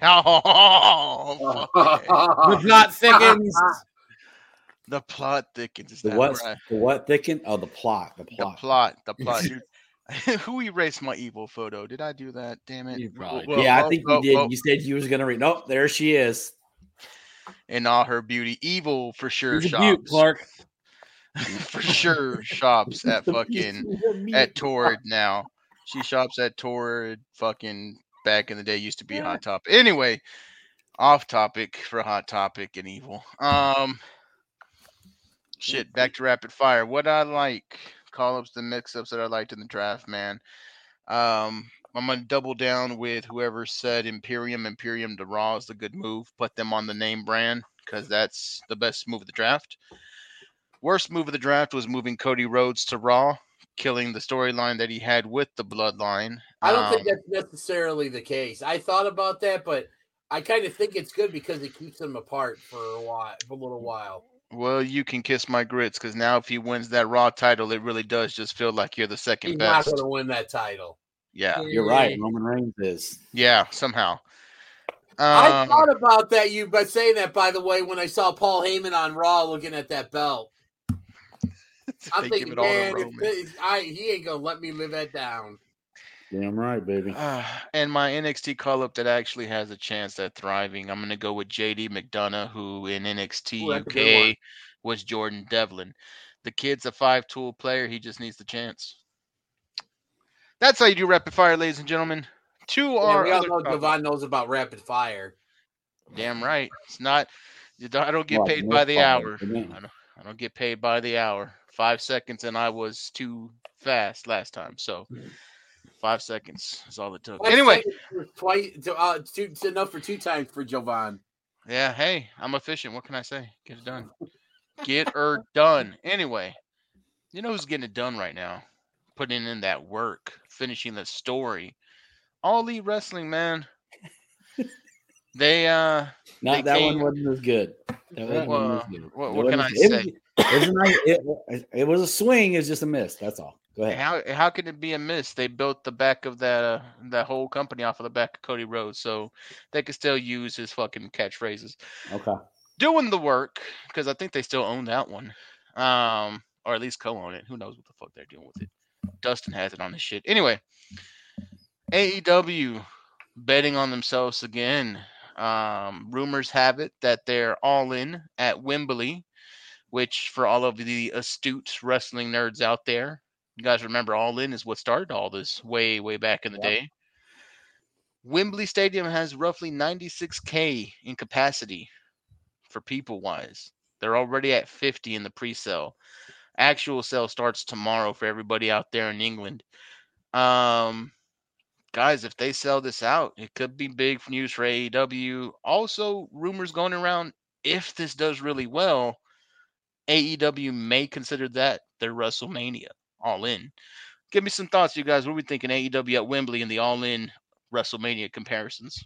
Oh, the plot thickens. The plot thickens. The what thicken? Oh, the plot. The plot. Dude, who erased my Evil photo? Did I do that? Damn it. You probably did. I think you did. You said you was going to read. Nope, there she is. In all her beauty. Evil for sure shops. Butte, Clark. For sure shops at at Tord now. She shops at Tord fucking back in the day used to be Hot Topic. Anyway, off topic for Hot Topic and Evil. Shit, back to rapid fire. What I like, call-ups, the mix-ups that I liked in the draft, man. I'm going to double down with whoever said Imperium to Raw is the good move. Put them on the name brand because that's the best move of the draft. Worst move of the draft was moving Cody Rhodes to Raw, killing the storyline that he had with the Bloodline. I don't think that's necessarily the case. I thought about that, but I kind of think it's good because it keeps them apart for a little while. Well, you can kiss my grits because now if he wins that Raw title, it really does just feel like you're the second best. He's not going to win that title. Yeah, you're right. Roman Reigns is. Yeah, somehow. I thought about that. You by saying that, by the way, when I saw Paul Heyman on Raw looking at that belt, I'm thinking, man, he ain't gonna let me live that down. Damn right, baby. And my NXT call-up that actually has a chance at thriving, I'm gonna go with JD McDonough, who in NXT UK was Jordan Devlin. The kid's a 5-tool player. He just needs the chance. That's how you do rapid fire, ladies and gentlemen. To our we all other know topic. Devon knows about rapid fire. Damn right. It's not. I don't get paid by the hour. I don't get paid by the hour. 5 seconds, and I was too fast last time. So 5 seconds is all it took. Anyway, it's enough for 2 times for Jovan. Yeah, hey, I'm efficient. What can I say? Get it done. Get her done. Anyway, you know who's getting it done right now? Putting in that work, finishing the story. All Elite Wrestling, man. They that one wasn't as good. What can I say? It was a swing. It's just a miss. That's all. Go ahead. How can it be a miss? They built the back of that whole company off of the back of Cody Rhodes, so they could still use his fucking catchphrases. Okay. Doing the work, because I think they still own that one, or at least co-own it. Who knows what the fuck they're doing with it? Dustin has it on his shit. Anyway, AEW betting on themselves again. Rumors have it that they're all in at Wembley, which for all of the astute wrestling nerds out there, you guys remember All In is what started all this way, way back in the day. Wembley Stadium has roughly 96K in capacity for people-wise. They're already at 50 in the pre-sale. Actual sale starts tomorrow for everybody out there in England. Guys, if they sell this out, it could be big news for AEW. Also, rumors going around, if this does really well, AEW may consider that their WrestleMania. All In. Give me some thoughts, you guys. What are we thinking AEW at Wembley and the All In WrestleMania comparisons?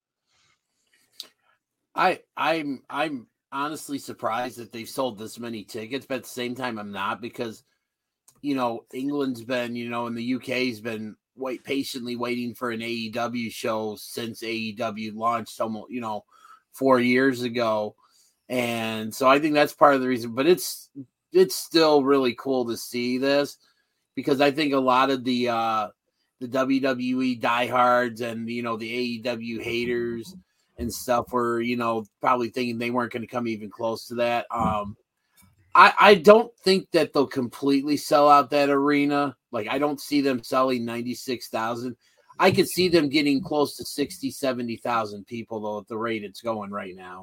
I'm honestly surprised that they've sold this many tickets, but at the same time I'm not, because England's been, and the UK's been patiently waiting for an AEW show since AEW launched almost 4 years ago. And so I think that's part of the reason, but it's still really cool to see this, because I think a lot of the WWE diehards and, the AEW haters and stuff were, probably thinking they weren't going to come even close to that. I don't think that they'll completely sell out that arena. Like, I don't see them selling 96,000. I could see them getting close to 60, 70,000 people, though, at the rate it's going right now.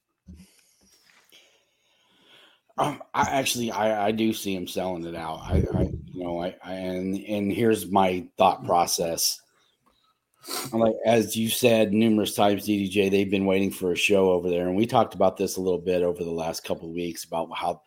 I do see him selling it out. And here's my thought process. I'm like, as you said numerous times, DDJ, they've been waiting for a show over there, and we talked about this a little bit over the last couple of weeks about how,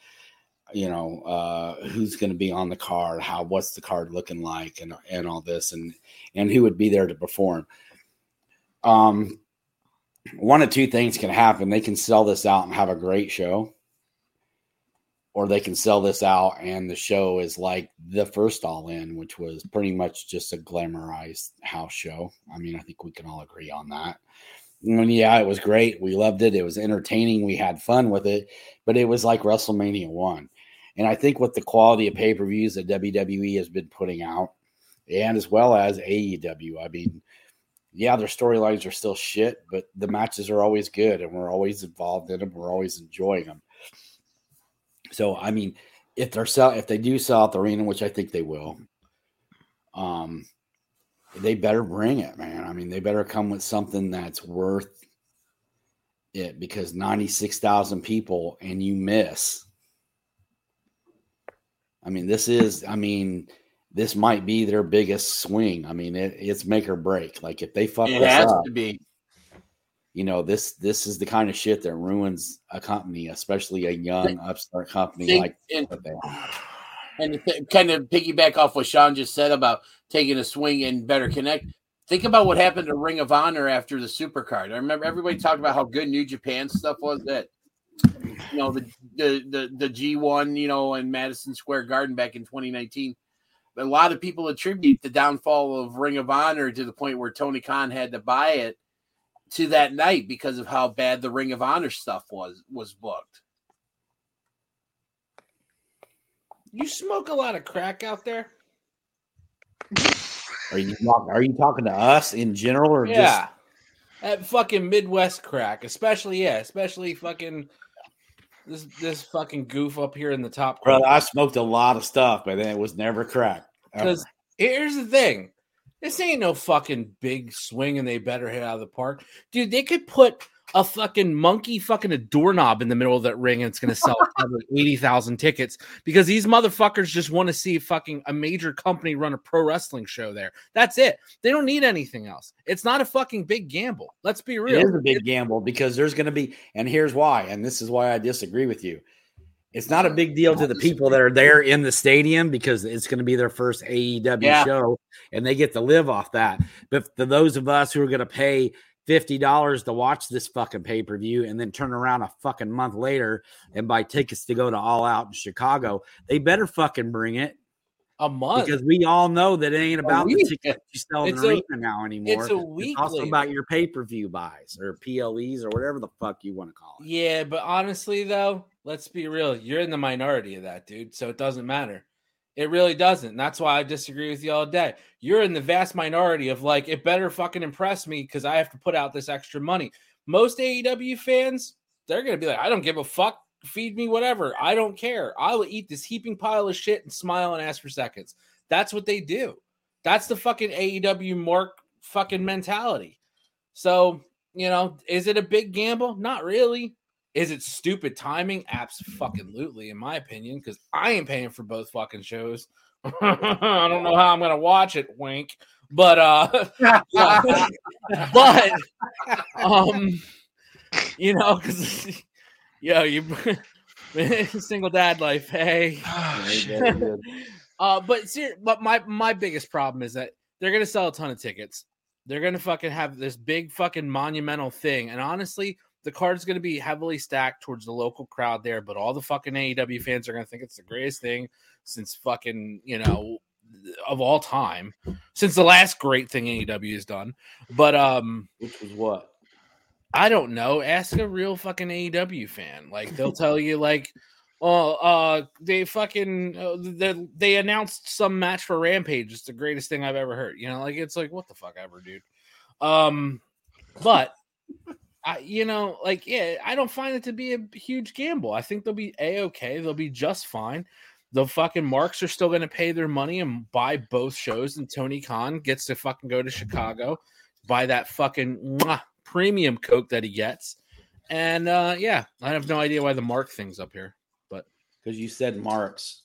who's going to be on the card, what's the card looking like, and all this, and who would be there to perform. One of two things can happen: they can sell this out and have a great show, or they can sell this out and the show is like the first All In, which was pretty much just a glamorized house show. I mean, I think we can all agree on that. And yeah, it was great. We loved it. It was entertaining. We had fun with it, but it was like WrestleMania 1. And I think with the quality of pay-per-views that WWE has been putting out, and as well as AEW, I mean, yeah, their storylines are still shit, but the matches are always good, and we're always involved in them. We're always enjoying them. So, I mean, if they do sell out the arena, which I think they will, they better bring it, man. I mean, they better come with something that's worth it, because 96,000 people and you miss. I mean, this might be their biggest swing. I mean, it's make or break. Like, if they fuck this up, it has to be. This is the kind of shit that ruins a company, especially a young upstart company like what they have. And to kind of piggyback off what Sean just said about taking a swing and better connect, think about what happened to Ring of Honor after the Supercard. I remember everybody talked about how good New Japan stuff was. That the G1, in Madison Square Garden back in 2019. But a lot of people attribute the downfall of Ring of Honor to the point where Tony Khan had to buy it to that night because of how bad the Ring of Honor stuff was booked. You smoke a lot of crack out there? Are you talking to us in general, or just that fucking Midwest crack, especially fucking this fucking goof up here in the top corner. Brother, I smoked a lot of stuff, but then it was never crack. Because here's the thing. This ain't no fucking big swing, and they better hit out of the park, dude. They could put a fucking monkey, fucking a doorknob in the middle of that ring, and it's going to sell 80,000 tickets because these motherfuckers just want to see fucking a major company run a pro wrestling show there. That's it. They don't need anything else. It's not a fucking big gamble. Let's be real. It is a big gamble because there's going to be, and here's why, and this is why I disagree with you. It's not a big deal to the people that are there in the stadium because it's going to be their first AEW show and they get to live off that. But for those of us who are going to pay $50 to watch this fucking pay-per-view and then turn around a fucking month later and buy tickets to go to All Out in Chicago, they better fucking bring it. A month. Because we all know that it ain't about the tickets you sell in the arena now anymore. It's a week. It's also about your pay-per-view buys or PLEs or whatever the fuck you want to call it. Yeah, but honestly, though, let's be real. You're in the minority of that, dude. So it doesn't matter. It really doesn't. And that's why I disagree with you all day. You're in the vast minority of like, it better fucking impress me because I have to put out this extra money. Most AEW fans, they're going to be like, I don't give a fuck. Feed me whatever. I don't care. I will eat this heaping pile of shit and smile and ask for seconds. That's what they do. That's the fucking AEW mark fucking mentality. So, is it a big gamble? Not really. Is it stupid timing? Absolutely, in my opinion, because I ain't paying for both fucking shows. I don't know how I'm gonna watch it, wink. But because you single dad life, hey. But my biggest problem is that they're gonna sell a ton of tickets. They're gonna fucking have this big fucking monumental thing, and honestly, the card's going to be heavily stacked towards the local crowd there, but all the fucking AEW fans are going to think it's the greatest thing since fucking, of all time, since the last great thing AEW has done. But, which was what? I don't know. Ask a real fucking AEW fan. Like, they'll tell you, like, they fucking, they announced some match for Rampage. It's the greatest thing I've ever heard. It's like, what the fuck ever, dude. But, I don't find it to be a huge gamble. I think they'll be A-okay. They'll be just fine. The fucking marks are still going to pay their money and buy both shows, and Tony Khan gets to fucking go to Chicago, buy that fucking premium Coke that he gets. And, I have no idea why the mark thing's up here. But because you said marks.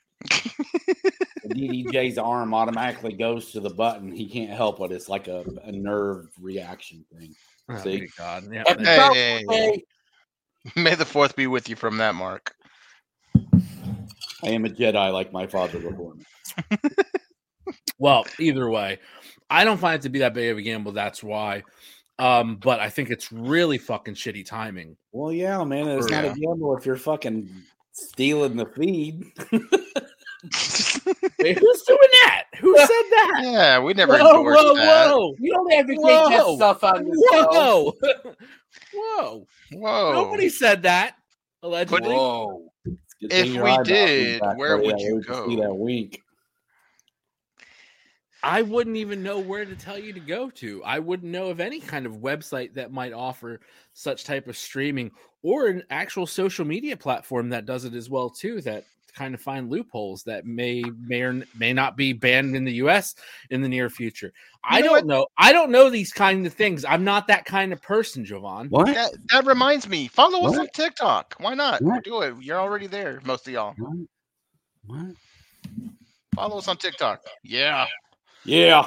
DDJ's arm automatically goes to the button. He can't help it. It's like a nerve reaction thing. Oh, see? God. Yeah. Hey. May the fourth be with you from that, Mark. I am a Jedi like my father before me. Well, either way, I don't find it to be that big of a gamble. That's why. But I think it's really fucking shitty timing. Well, yeah, man. It's not a gamble if you're fucking stealing the feed. Wait, who's doing that? Who said that? Yeah, we never endorsed that. Whoa. You don't have to take that stuff on yourself. Whoa. Nobody said that, allegedly. Whoa. If we did, where would you go? See that wink. I wouldn't even know where to tell you to go to. I wouldn't know of any kind of website that might offer such type of streaming or an actual social media platform that does it as well, too, that kind of find loopholes that may or may not be banned in the US in the near future. I don't know. I don't know these kind of things. I'm not that kind of person, Jovan. What? That reminds me. Follow us on TikTok. Why not? Do it. You're already there, most of y'all. What? Follow us on TikTok. Yeah. Yeah.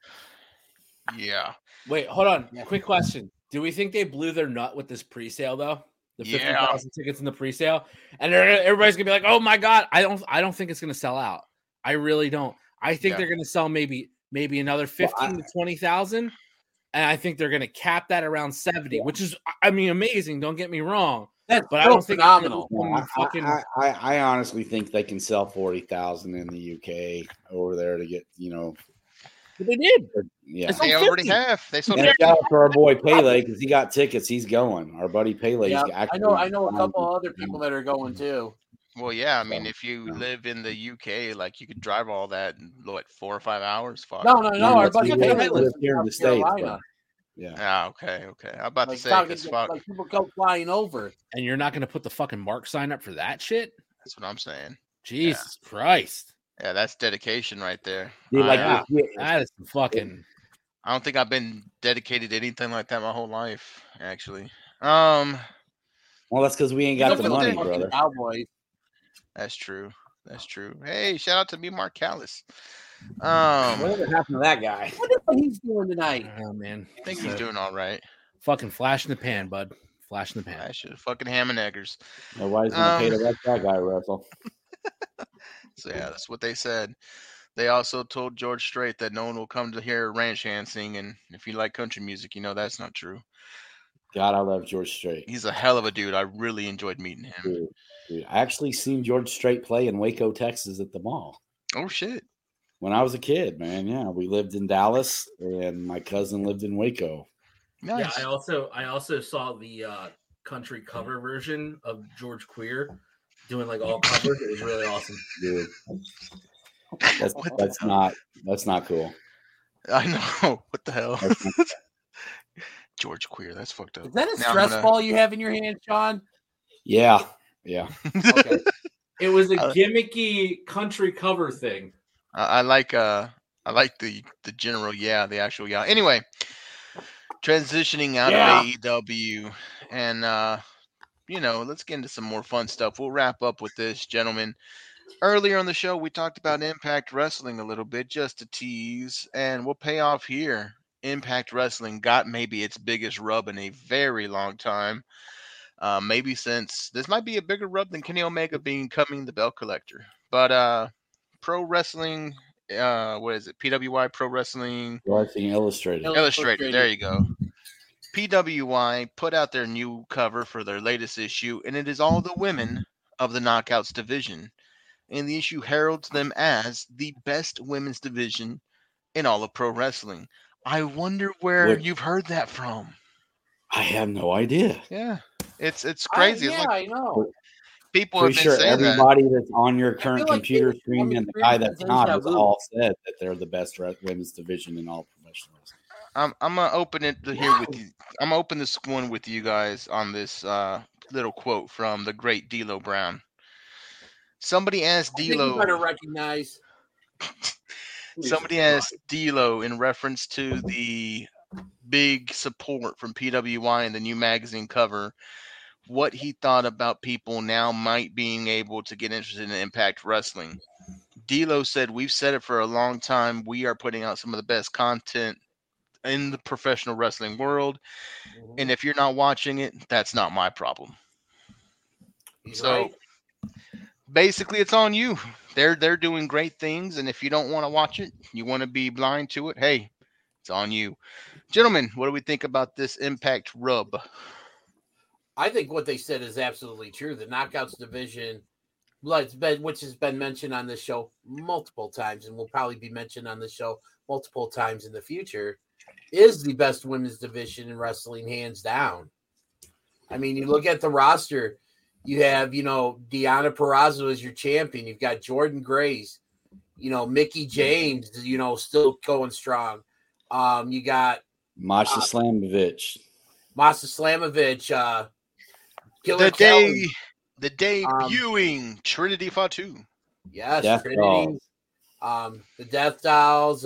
Wait, hold on. Quick question. Do we think they blew their nut with this pre-sale though? The 50,000 tickets in the pre-sale, and everybody's gonna be like, "Oh my god!" I don't think it's gonna sell out. I really don't. I think they're gonna sell maybe another 15 to 20,000, and I think they're gonna cap that around 70, which is, amazing. Don't get me wrong, but I don't think phenomenal. I honestly think they can sell 40,000 in the UK over there to get But they did. Yeah, they already have. They sold. Shout out to our boy Pele because he got tickets. He's going. Our buddy Pele. Yeah, I know a couple other people that are going too. Well, yeah. I mean, if you live in the UK, like you could drive all that in 4 or 5 hours. Fuck. No. Our buddy Pele lives here in the States. Yeah. Ah, okay. I'm about to say like people go flying over, and you're not going to put the fucking mark sign up for that shit. That's what I'm saying. Jesus Christ. Yeah, that's dedication right there. Dude, like, that is fucking. I don't think I've been dedicated to anything like that my whole life, actually. Well, that's because we ain't got the money, brother. Cowboys. That's true. That's true. Hey, shout out to me, Mark Callis. Whatever happened to that guy? What is he's doing tonight? Oh man, I think he's doing all right. Fucking flash in the pan, bud. Flash in the pan. I should fucking ham and eggers. Nobody's gonna pay to let that guy wrestle. So yeah, that's what they said. They also told George Strait that no one will come to hear ranch hand sing, and if you like country music, you know that's not true. God, I love George Strait. He's a hell of a dude. I really enjoyed meeting him. Dude, I actually seen George Strait play in Waco, Texas at the mall. Oh shit. When I was a kid, man. Yeah, we lived in Dallas and my cousin lived in Waco. Nice. Yeah, I also saw the country cover version of George Queer doing like all covers. It was really awesome. Dude. That's not cool. I know. What the hell? George Queer, that's fucked up. Is that a stress ball you have in your hand, Sean? Yeah. Okay. It was a gimmicky country cover thing. I like the general, the actual Anyway, transitioning out of AEW, and let's get into some more fun stuff. We'll wrap up with this, gentlemen. Earlier on the show, we talked about Impact Wrestling a little bit, just to tease, and we'll pay off here. Impact Wrestling got maybe its biggest rub in a very long time. Maybe since this might be a bigger rub than Kenny Omega becoming the belt collector. But Pro Wrestling, what is it? PWI Pro Wrestling Illustrated. Illustrated. There you go. PWI put out their new cover for their latest issue, and it is all the women of the Knockouts division. And the issue heralds them as the best women's division in all of pro wrestling. I wonder where you've heard that from. I have no idea. Yeah, it's crazy. I know. People Pretty have been saying everybody that's on your current computer screen and the guy that's not has all said that they're the best women's division in all professional wrestling. I'm gonna open it here with you. I'm gonna open this one with you guys on this little quote from the great D'Lo Brown. Somebody asked D'Lo. You better recognize. Somebody asked D'Lo in reference to the big support from PWI and the new magazine cover, what he thought about people now might being able to get interested in Impact Wrestling. D'Lo said, "We've said it for a long time. We are putting out some of the best content in the professional wrestling world, and if you're not watching it, that's not my problem." Basically, it's on you. They're doing great things, and if you don't want to watch it, you want to be blind to it, hey, it's on you. Gentlemen, what do we think about this Impact rub? I think what they said is absolutely true. The Knockouts division, which has been mentioned on this show multiple times and will probably be mentioned on the show multiple times in the future, is the best women's division in wrestling, hands down. I mean, you look at the roster. You have, Deonna Purrazzo as your champion. You've got Jordan Grace, Mickie James, still going strong. You got Masha Slamovich. The debuting Trinity Fatu. Yes, Death Trinity. The Death Dolls.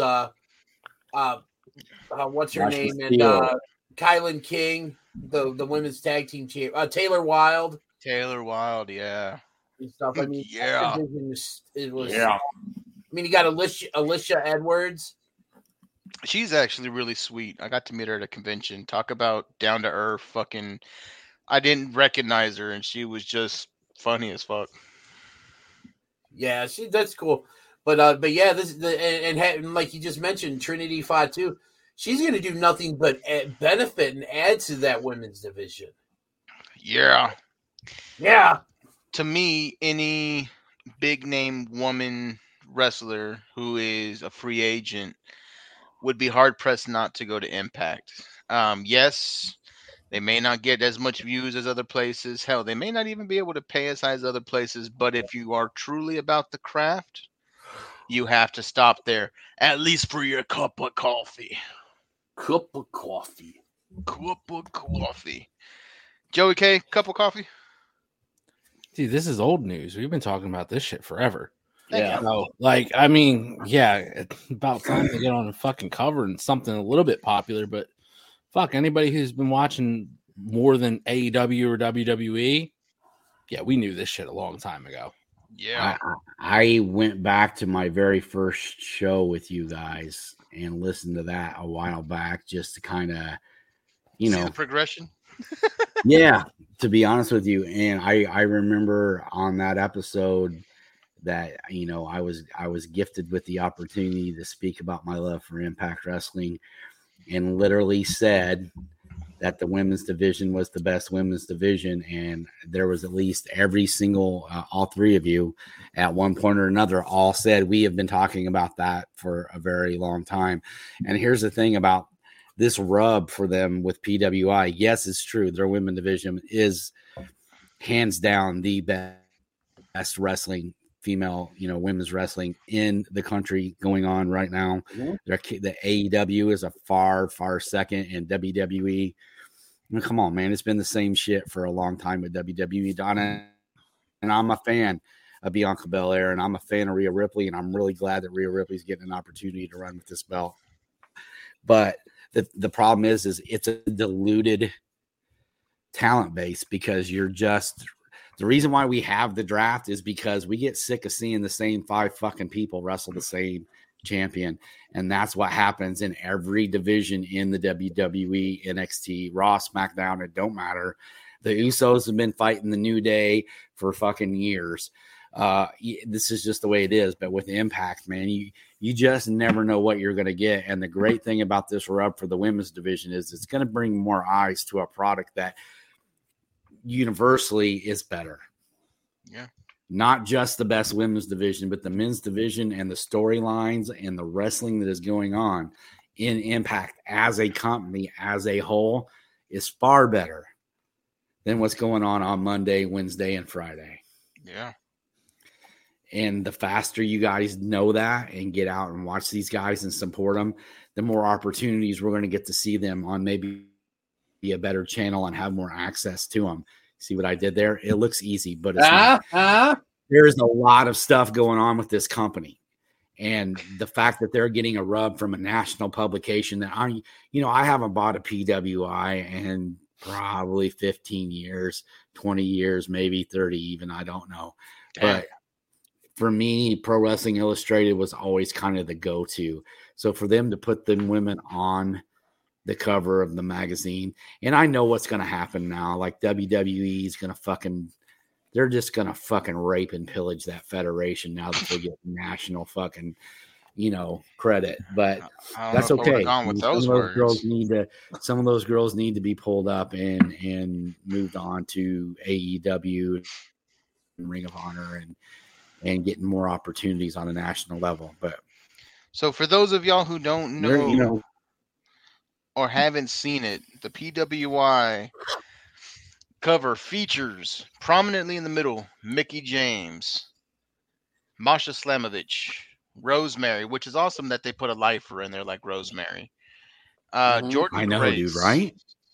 What's her Masha name? Steele. And Kylan King, the women's tag team champ. Taylor Wilde. Yeah. And stuff. I mean, yeah. It was. I mean, you got Alicia Edwards. She's actually really sweet. I got to meet her at a convention. Talk about down to earth. Fucking, I didn't recognize her, and she was just funny as fuck. Yeah, that's cool. But yeah, and like you just mentioned, Trinity Fatu, she's going to do nothing but benefit and add to that women's division. Yeah. Yeah. To me, any big name woman wrestler who is a free agent would be hard pressed not to go to Impact. Yes, they may not get as much views as other places. Hell, they may not even be able to pay as high as other places. But if you are truly about the craft, you have to stop there, at least for your cup of coffee. Cup of coffee. Joey K, cup of coffee? Dude, this is old news. We've been talking about this shit forever. Yeah. So, like, I mean, yeah, it's about time to get on a fucking cover and something a little bit popular, but fuck, anybody who's been watching more than AEW or WWE, yeah, we knew this shit a long time ago. Yeah. I went back to my very first show with you guys and listened to that a while back just to kind of, See the progression. Yeah, to be honest with you. And I remember on that episode that, I was gifted with the opportunity to speak about my love for Impact Wrestling and literally said that the women's division was the best women's division. And there was at least every single, all three of you at one point or another all said, we have been talking about that for a very long time. And here's the thing about this rub for them with PWI. Yes, it's true. Their women division is hands down the best wrestling, female, women's wrestling in the country going on right now. Mm-hmm. The AEW is a far, far second, and WWE. Come on, man. It's been the same shit for a long time with WWE. Donna, and I'm a fan of Bianca Belair, and I'm a fan of Rhea Ripley, and I'm really glad that Rhea Ripley's getting an opportunity to run with this belt. But the problem is it's a diluted talent base because you're just the reason why we have the draft is because we get sick of seeing the same 5 fucking people wrestle the same champion. And that's what happens in every division in the WWE, NXT, Raw, SmackDown. It don't matter. The Usos have been fighting the New Day for fucking years. This is just the way it is. But with Impact, man, you just never know what you're going to get. And the great thing about this rub for the women's division is it's going to bring more eyes to a product that universally is better. Yeah. Not just the best women's division, but the men's division and the storylines and the wrestling that is going on in Impact as a company, as a whole, is far better than what's going on Monday, Wednesday, and Friday. Yeah. And the faster you guys know that and get out and watch these guys and support them, the more opportunities we're going to get to see them on maybe a better channel and have more access to them. See what I did there? It looks easy, but it's not. There is a lot of stuff going on with this company. And the fact that they're getting a rub from a national publication that I haven't bought a PWI in probably 15 years, 20 years, maybe 30 even. I don't know. But for me, Pro Wrestling Illustrated was always kind of the go-to. So for them to put them women on the cover of the magazine, and I know what's going to happen now. Like WWE is going to they're just going to fucking rape and pillage that federation now that they get national fucking, credit. But that's okay. Some of those girls need to be pulled up and moved on to AEW and Ring of Honor and getting more opportunities on a national level. But so for those of y'all who don't know, or haven't seen it, the PWI cover features prominently in the middle Mickie James, Masha Slamovich, Rosemary, which is awesome that they put a lifer in there like Rosemary. Jordan I know, Grace, dude,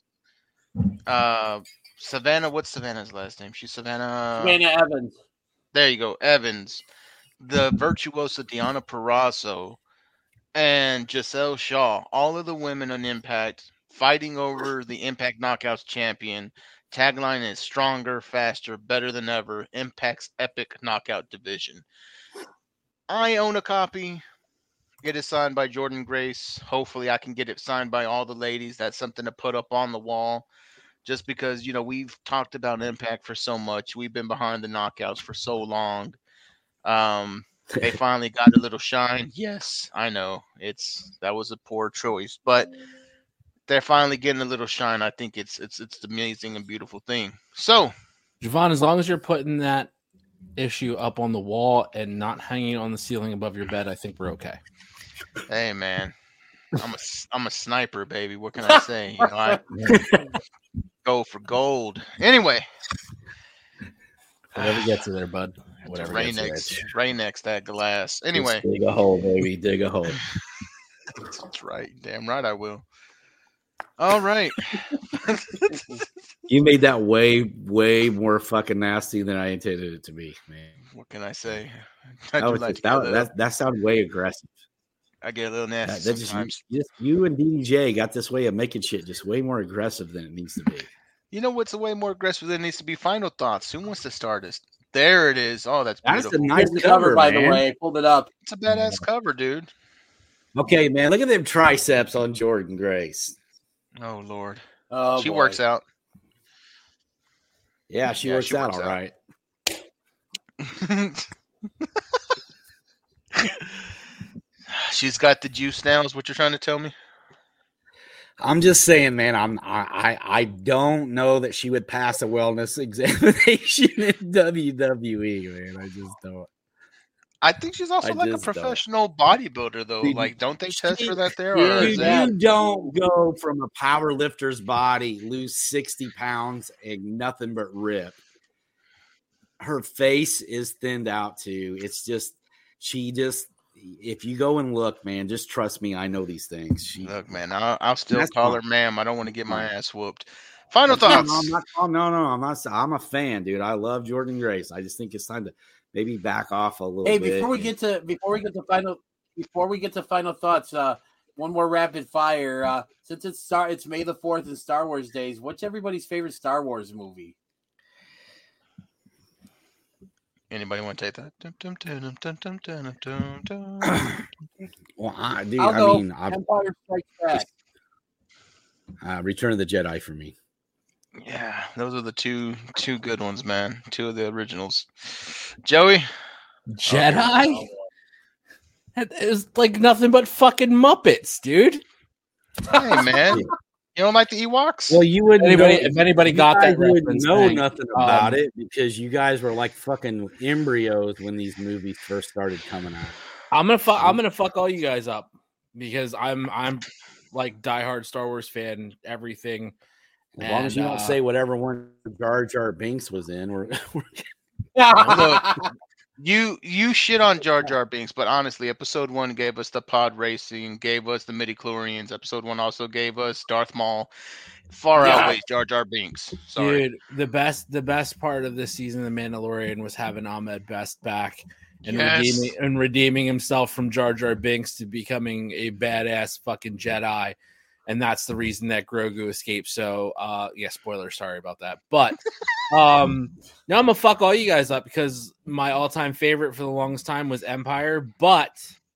right? Savannah, what's Savannah's last name? She's Savannah Evans. There you go, Evans. The virtuosa Deonna Purrazzo and Giselle Shaw, all of the women on Impact fighting over the Impact Knockouts champion. Tagline is stronger, faster, better than ever. Impact's epic knockout division. I own a copy. It is signed by Jordan Grace. Hopefully I can get it signed by all the ladies. That's something to put up on the wall. Just because, we've talked about Impact for so much. We've been behind the knockouts for so long. They finally got a little shine. Yes, I know. That was a poor choice, but they're finally getting a little shine. I think it's amazing and beautiful thing. So, Javon, as long as you're putting that issue up on the wall and not hanging on the ceiling above your bed, I think we're okay. Hey, man, I'm a sniper, baby. What can I say? I go for gold. Anyway, whatever gets you there, bud. Whatever. Rain-X that glass. Anyway, just dig a hole, baby. Dig a hole. That's right. Damn right I will. All right. You made that way more fucking nasty than I intended it to be, man. What can I say? That sounded way aggressive. I get a little nasty sometimes. You and DJ got this way of making shit just way more aggressive than it needs to be. You know what's way more aggressive than it needs to be? Final thoughts. Who wants to start us? There it is. Oh, that's beautiful. That's a nice cover, by man. the way. Pulled it up. It's a badass cover, dude. Okay, man. Look at them triceps on Jordan Grace. Oh, Lord. Oh, she boy. works out. Yeah, she works out all right. She's got the juice now, is what you're trying to tell me? I'm just saying, man. I don't know that she would pass a wellness examination in WWE, man. I just don't. I think she's also like a professional bodybuilder, though. Like, don't they test for that there? You don't go from a power lifter's body, lose 60 pounds, and nothing but rip. Her face is thinned out too. It's just, if you go and look, man, just trust me. I know these things. Look, man, I'll still call her ma'am. I don't want to get my ass whooped. Final thoughts. I'm not. I'm a fan, dude. I love Jordan Grace. I just think it's time to maybe back off a little bit. Hey, before we get to final thoughts, one more rapid fire. Since it's May the 4th and Star Wars days, what's everybody's favorite Star Wars movie? Anybody want to take that? Well, Empire Strikes Back. Return of the Jedi for me. Yeah, those are the two good ones, man. Two of the originals. Joey? Jedi? It was like nothing but fucking Muppets, dude. Hey, man. You don't like the Ewoks? Well, you wouldn't. If anybody got that reference, know nothing about it because you guys were like fucking embryos when these movies first started coming out. I'm gonna fuck all you guys up because I'm like diehard Star Wars fan. Everything. As long as you don't say whatever one Jar Jar Binks was in, we're Look, you shit on Jar Jar Binks, but honestly, episode 1 gave us the pod racing, gave us the midichlorians. Episode 1 also gave us Darth Maul. Far outweighs Jar Jar Binks. Sorry. Dude, the best part of this season of The Mandalorian was having Ahmed Best back and redeeming himself from Jar Jar Binks to becoming a badass fucking Jedi. And that's the reason that Grogu escaped. So, spoiler. Sorry about that. But now I'm going to fuck all you guys up because my all-time favorite for the longest time was Empire. But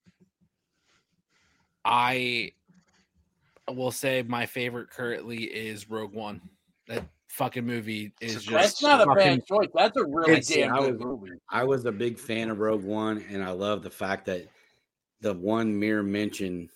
I will say my favorite currently is Rogue One. That fucking movie is just... That's not a bad choice. That's a really damn good movie. I was a big fan of Rogue One, and I love the fact that the one mere mention...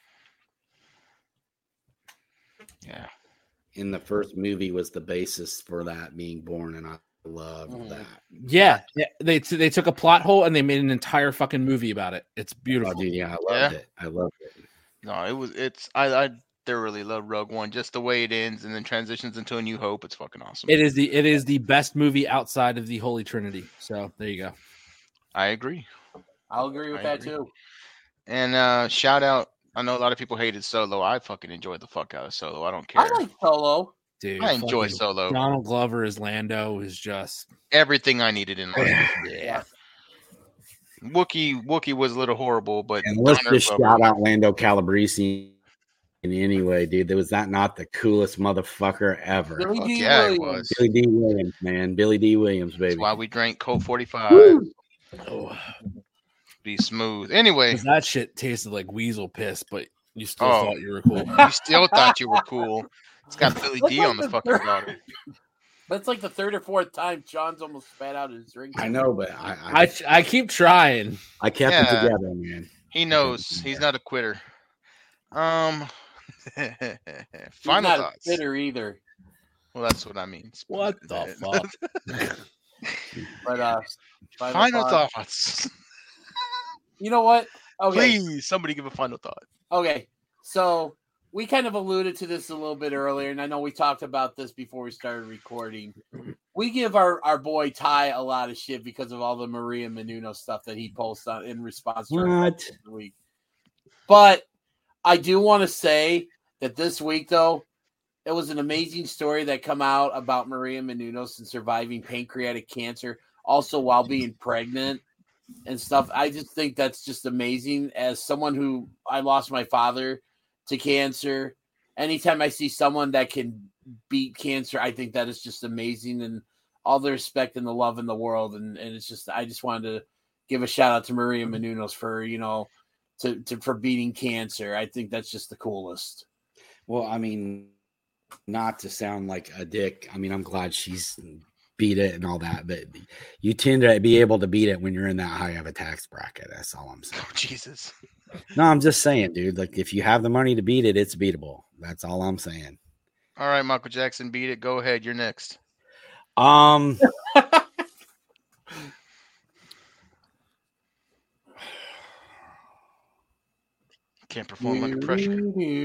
Yeah, in the first movie was the basis for that being born, and I love that. Yeah, they took a plot hole and they made an entire fucking movie about it. It's beautiful. Oh, dude, yeah, I loved it. No, I thoroughly love Rogue One. Just the way it ends and then transitions into A New Hope. It's fucking awesome. It is the best movie outside of the Holy Trinity. So there you go. I agree. I'll agree with that too. And shout out. I know a lot of people hated Solo. I fucking enjoyed the fuck out of Solo. I don't care. I like Solo. Dude, I enjoy Solo. Donald Glover as Lando is just everything I needed in life. Yeah. Wookiee was a little horrible, but and let's just shout out Lando Calabrese in any way, dude. Was that not the coolest motherfucker ever? It was. Billy D. Williams, man. Billy D. Williams, baby. That's why we drank Colt 45. Oh. Be smooth. Anyway, that shit tasted like weasel piss, but you still thought you were cool. You still thought you were cool. It's got Billy D on the fucking bottle. That's like the third or fourth time John's almost spat out his drink. I know, but I keep trying. I kept it together, man. He knows he's not a quitter. Final not thoughts. A quitter either. Well, that's what I mean. What the fuck? But final thoughts. You know what? Okay. Please, somebody give a final thought. Okay, so we kind of alluded to this a little bit earlier, and I know we talked about this before we started recording. We give our boy Ty a lot of shit because of all the Maria Menounos stuff that he posts on in response to the week. But I do want to say that this week, though, it was an amazing story that come out about Maria Menounos and surviving pancreatic cancer, also while being pregnant and stuff. I just think that's just amazing. As someone who I lost my father to cancer, anytime I see someone that can beat cancer, I think that is just amazing, and all the respect and the love in the world. And it's just, I just wanted to give a shout out to Maria Menounos for, for beating cancer. I think that's just the coolest. Well, I mean, not to sound like a dick. I mean, I'm glad she's beat it and all that, but you tend to be able to beat it when you're in that high of a tax bracket. That's all I'm saying. Oh, Jesus. No, I'm just saying, dude, like if you have the money to beat it, it's beatable. That's all I'm saying. All right, Michael Jackson beat it. Go ahead. You're next. Can't perform under pressure.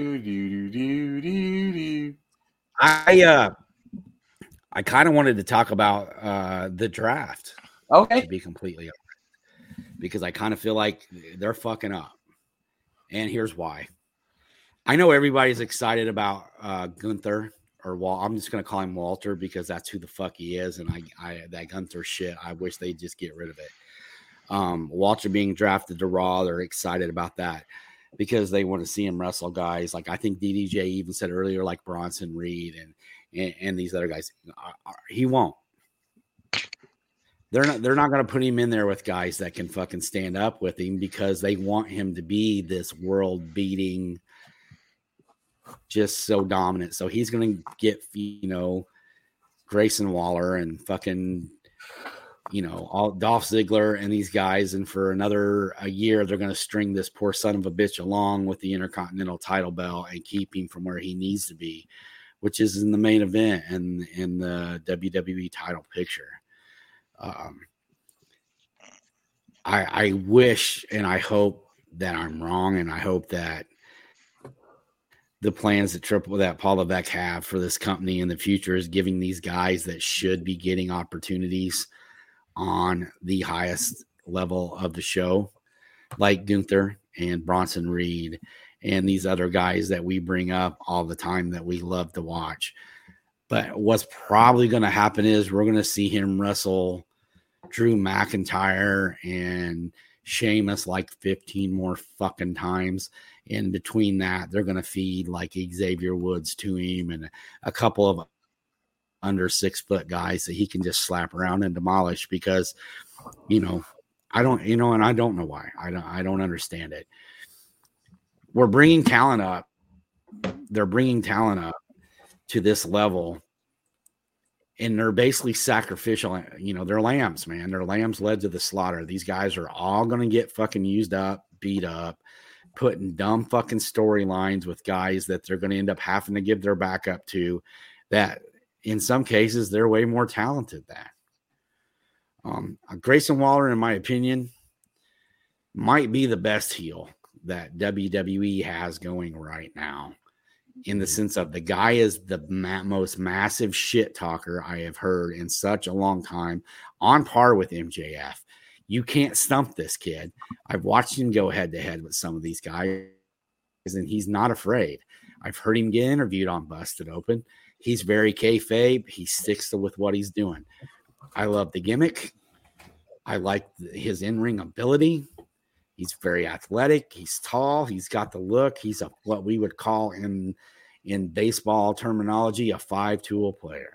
I kind of wanted to talk about the draft. Okay. To be completely honest, because I kind of feel like they're fucking up. And here's why. I know everybody's excited about Gunther or Walt. I'm just going to call him Walter because that's who the fuck he is. And I that Gunther shit, I wish they'd just get rid of it. Walter being drafted to Raw, they're excited about that because they want to see him wrestle guys. Like I think DDJ even said earlier, like Bronson Reed and these other guys. He won't. They're not going to put him in there with guys that can fucking stand up with him because they want him to be this world beating, just so dominant. So he's going to get, Grayson Waller and fucking, all Dolph Ziggler and these guys. And for a year, they're going to string this poor son of a bitch along with the Intercontinental title belt and keep him from where he needs to be, which is in the main event and in the WWE title picture. I wish and I hope that I'm wrong, and I hope that the plans that Paul Levesque have for this company in the future is giving these guys that should be getting opportunities on the highest level of the show, like Gunther and Bronson Reed and these other guys that we bring up all the time that we love to watch. But what's probably going to happen is we're going to see him wrestle Drew McIntyre and Sheamus like 15 more fucking times. In between that, they're going to feed like Xavier Woods to him and a couple of under 6 foot guys that he can just slap around and demolish because, I don't know why. I don't understand it. We're bringing talent up. They're bringing talent up to this level. And they're basically sacrificial. They're lambs, man. They're lambs led to the slaughter. These guys are all going to get fucking used up, beat up, put in dumb fucking storylines with guys that they're going to end up having to give their backup to that in some cases they're way more talented than. Grayson Waller, in my opinion, might be the best heel that WWE has going right now. In the sense of the guy is the most massive shit talker I have heard in such a long time, on par with MJF. You can't stump this kid. I've watched him go head to head with some of these guys, and he's not afraid. I've heard him get interviewed on Busted Open. He's very kayfabe. He sticks with what he's doing. I love the gimmick. I like his in-ring ability. He's very athletic. He's tall. He's got the look. He's what we would call in baseball terminology, a 5-tool player.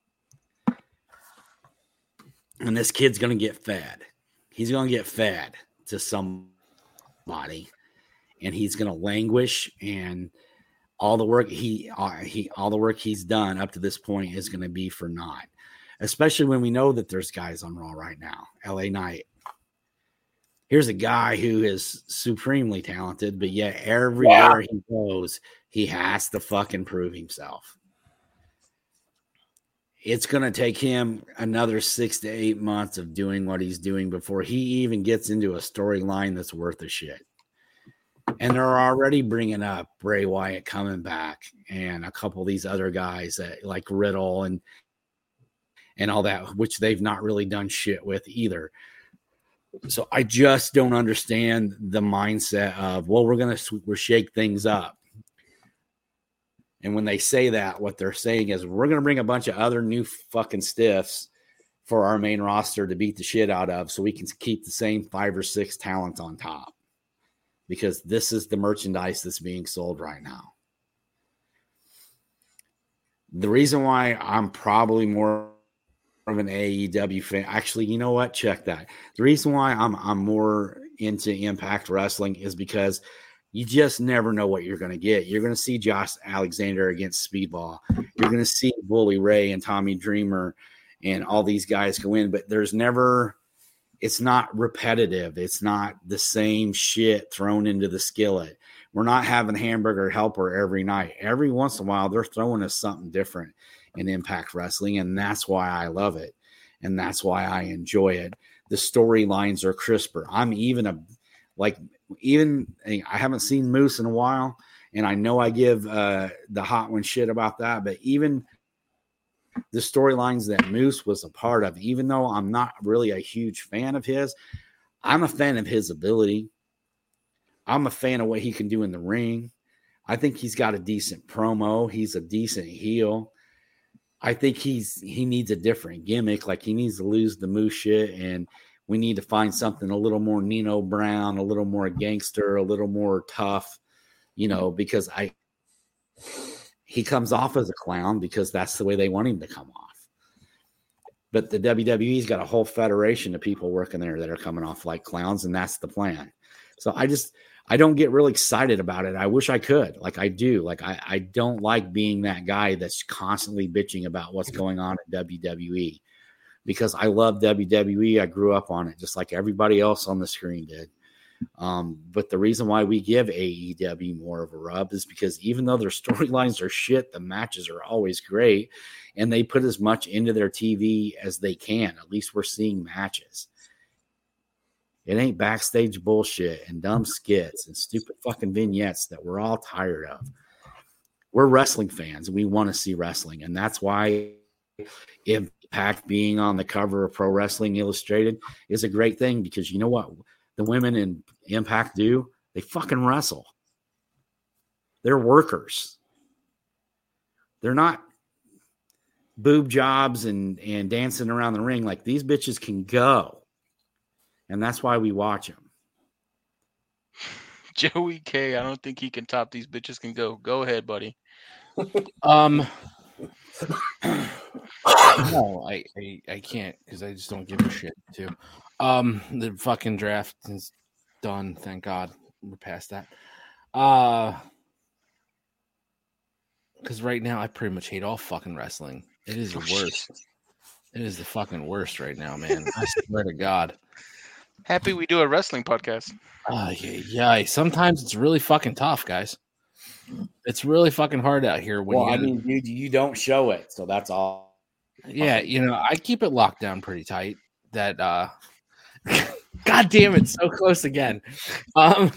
And this kid's going to get fed. He's going to get fed to somebody, and he's going to languish. And all the work all the work he's done up to this point is going to be for naught. Especially when we know that there's guys on Raw right now. LA Knight. Here's a guy who is supremely talented, but yet everywhere he goes, he has to fucking prove himself. It's going to take him another 6 to 8 months of doing what he's doing before he even gets into a storyline that's worth a shit. And they're already bringing up Bray Wyatt coming back and a couple of these other guys that like Riddle and all that, which they've not really done shit with either. So I just don't understand the mindset of, well, we're shake things up. And when they say that, what they're saying is we're going to bring a bunch of other new fucking stiffs for our main roster to beat the shit out of so we can keep the same 5 or 6 talents on top. Because this is the merchandise that's being sold right now. The reason why I'm probably more of an AEW fan, actually, you know what? Check that. The reason why I'm more into Impact Wrestling is because you just never know what you're going to get. You're going to see Josh Alexander against Speedball. You're going to see Bully Ray and Tommy Dreamer and all these guys go in, but there's never, it's not repetitive. It's not the same shit thrown into the skillet. We're not having Hamburger Helper every night. Every once in a while, they're throwing us something different in Impact Wrestling, and that's why I love it, and that's why I enjoy it. The storylines are crisper. I haven't seen Moose in a while, and I know I give the hot one shit about that, but even the storylines that Moose was a part of, even though I'm not really a huge fan of his, I'm a fan of his ability. I'm a fan of what he can do in the ring. I think he's got a decent promo. He's a decent heel. I think he needs a different gimmick. Like, he needs to lose the Moose shit, and we need to find something a little more Nino Brown, a little more gangster, a little more tough, because he comes off as a clown because that's the way they want him to come off. But the WWE's got a whole federation of people working there that are coming off like clowns, and that's the plan. So I don't get really excited about it. I wish I could. Like, I do. Like, I don't like being that guy that's constantly bitching about what's going on at WWE, because I love WWE. I grew up on it just like everybody else on the screen did. But the reason why we give AEW more of a rub is because even though their storylines are shit, the matches are always great, and they put as much into their TV as they can. At least we're seeing matches. It ain't backstage bullshit and dumb skits and stupid fucking vignettes that we're all tired of. We're wrestling fans, and we want to see wrestling, and that's why Impact being on the cover of Pro Wrestling Illustrated is a great thing, because you know what the women in Impact do? They fucking wrestle. They're workers. They're not boob jobs and dancing around the ring. Like, these bitches can go. And that's why we watch them. Joey K, I don't think he can top these bitches can go. Go ahead, buddy. No, I can't, because I just don't give a shit too. The fucking draft is done, thank God. We're past that. Because right now I pretty much hate all fucking wrestling. It is the worst. It is the fucking worst right now, man. I swear to God. Happy we do a wrestling podcast. Yeah. Sometimes it's really fucking tough, guys. It's really fucking hard out here. Dude, you don't show it, so that's all. Yeah, I keep it locked down pretty tight. That God damn it, so close again. Like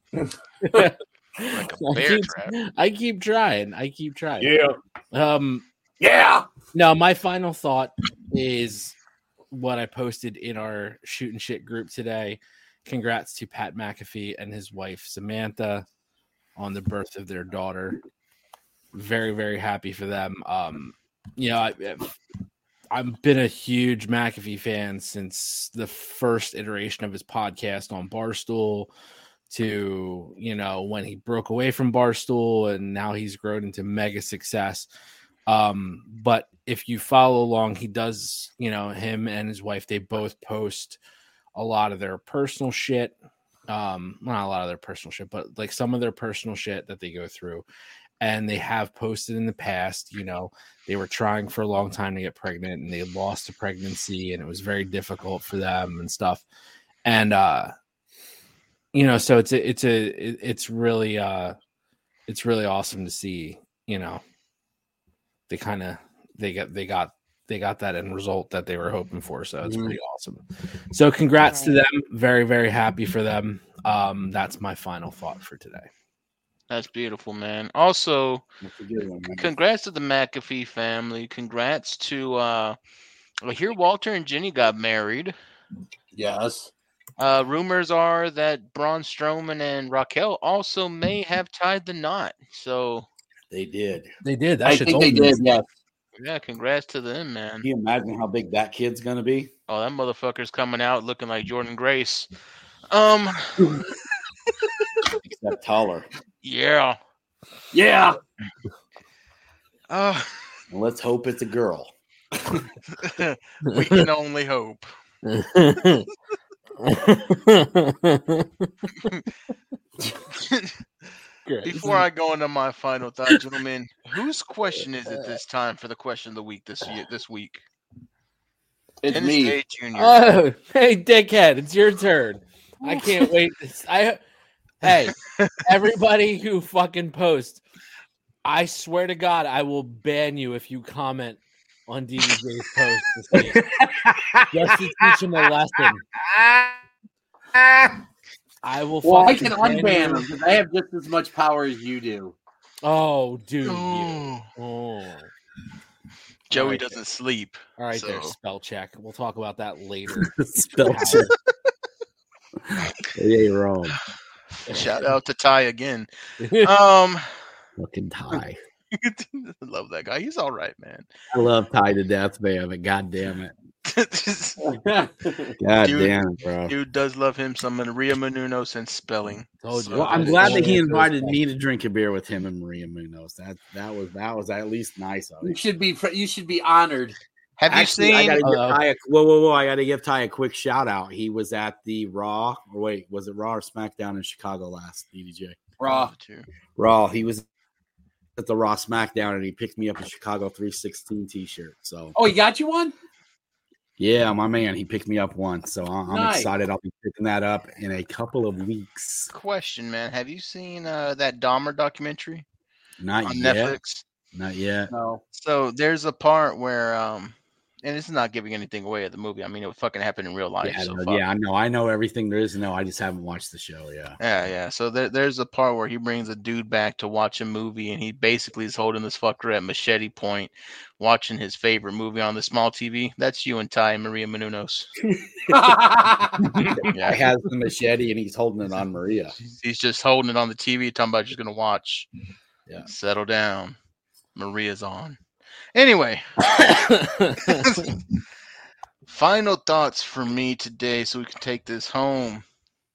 a bear trap. I keep trying. Yeah. Yeah. No, my final thought is what I posted in our Shootin' Shit group today. Congrats to Pat McAfee and his wife Samantha on the birth of their daughter. Very, very happy for them. I've been a huge McAfee fan since the first iteration of his podcast on Barstool to, when he broke away from Barstool, and now he's grown into mega success. But if you follow along, he does, him and his wife, they both post a lot of their personal shit. Not a lot of their personal shit, but like some of their personal shit that they go through. And they have posted in the past, they were trying for a long time to get pregnant, and they lost a pregnancy, and it was very difficult for them and stuff. And, so it's really awesome to see, they got that end result that they were hoping for. So it's pretty awesome. So congrats to them. Very, very happy for them. That's my final thought for today. That's beautiful, man. Also, congrats to the McAfee family. Congrats to I hear Walter and Jenny got married. Yes. Rumors are that Braun Strowman and Raquel also may have tied the knot. So They did. They did. I think they did. Yes. Yeah, congrats to them, man. Can you imagine how big that kid's gonna be? Oh, that motherfucker's coming out looking like Jordan Grace. Except taller. Yeah. Yeah. Let's hope it's a girl. We can only hope. Before I go into my final thought, gentlemen, whose question is it this time for the question of the week this week? It's Dennis me. J. Jr. Oh, hey, dickhead, it's your turn. I can't wait. Hey, everybody who fucking posts, I swear to God, I will ban you if you comment on DDJ's post this week. Just to teach him a lesson. I will. Well, I can unban them because I have just as much power as you do. Oh, dude. Joey right, doesn't sleep. All right, so. there. Spell check. We'll talk about that later. Spell check. It ain't wrong. Shout out to Ty again. Fucking Ty. Love that guy. He's all right, man. I love Ty to death, man, but god damn it. God damn it, bro. Dude does love him some Maria Menounos and spelling. Well, I'm glad that he invited me to drink a beer with him and Maria Menounos. That was at least nice of him. You should be honored. Have you seen? I gotta give Ty whoa! I got to give Ty a quick shout out. He was at the Raw. Or wait, was it Raw or SmackDown in Chicago last? DDJ Raw. He was at the Raw SmackDown, and he picked me up a Chicago 316 T-shirt. So, he got you one? Yeah, my man. He picked me up one, so I'm Nice. excited. I'll be picking that up in a couple of weeks. Question, man. Have you seen that Dahmer documentary? Not on yet. Netflix? Not yet. No. So there's a part where and this is not giving anything away of the movie. I mean, it would fucking happen in real life. I know everything there is to know. I just haven't watched the show. Yeah. So there's a part where he brings a dude back to watch a movie, and he basically is holding this fucker at machete point, watching his favorite movie on the small TV. That's you and Ty and Maria Menounos. He has the machete, and he's holding it on Maria. He's just holding it on the TV, talking about just gonna watch. Yeah. Settle down. Maria's on. Anyway, final thoughts for me today, so we can take this home,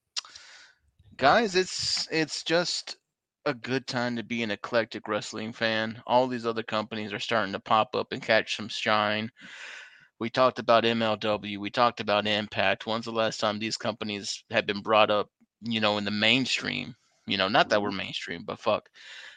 guys. It's just a good time to be an eclectic wrestling fan. All these other companies are starting to pop up and catch some shine. We talked about MLW. We talked about Impact. When's the last time these companies have been brought up, in the mainstream? Not that we're mainstream, but fuck.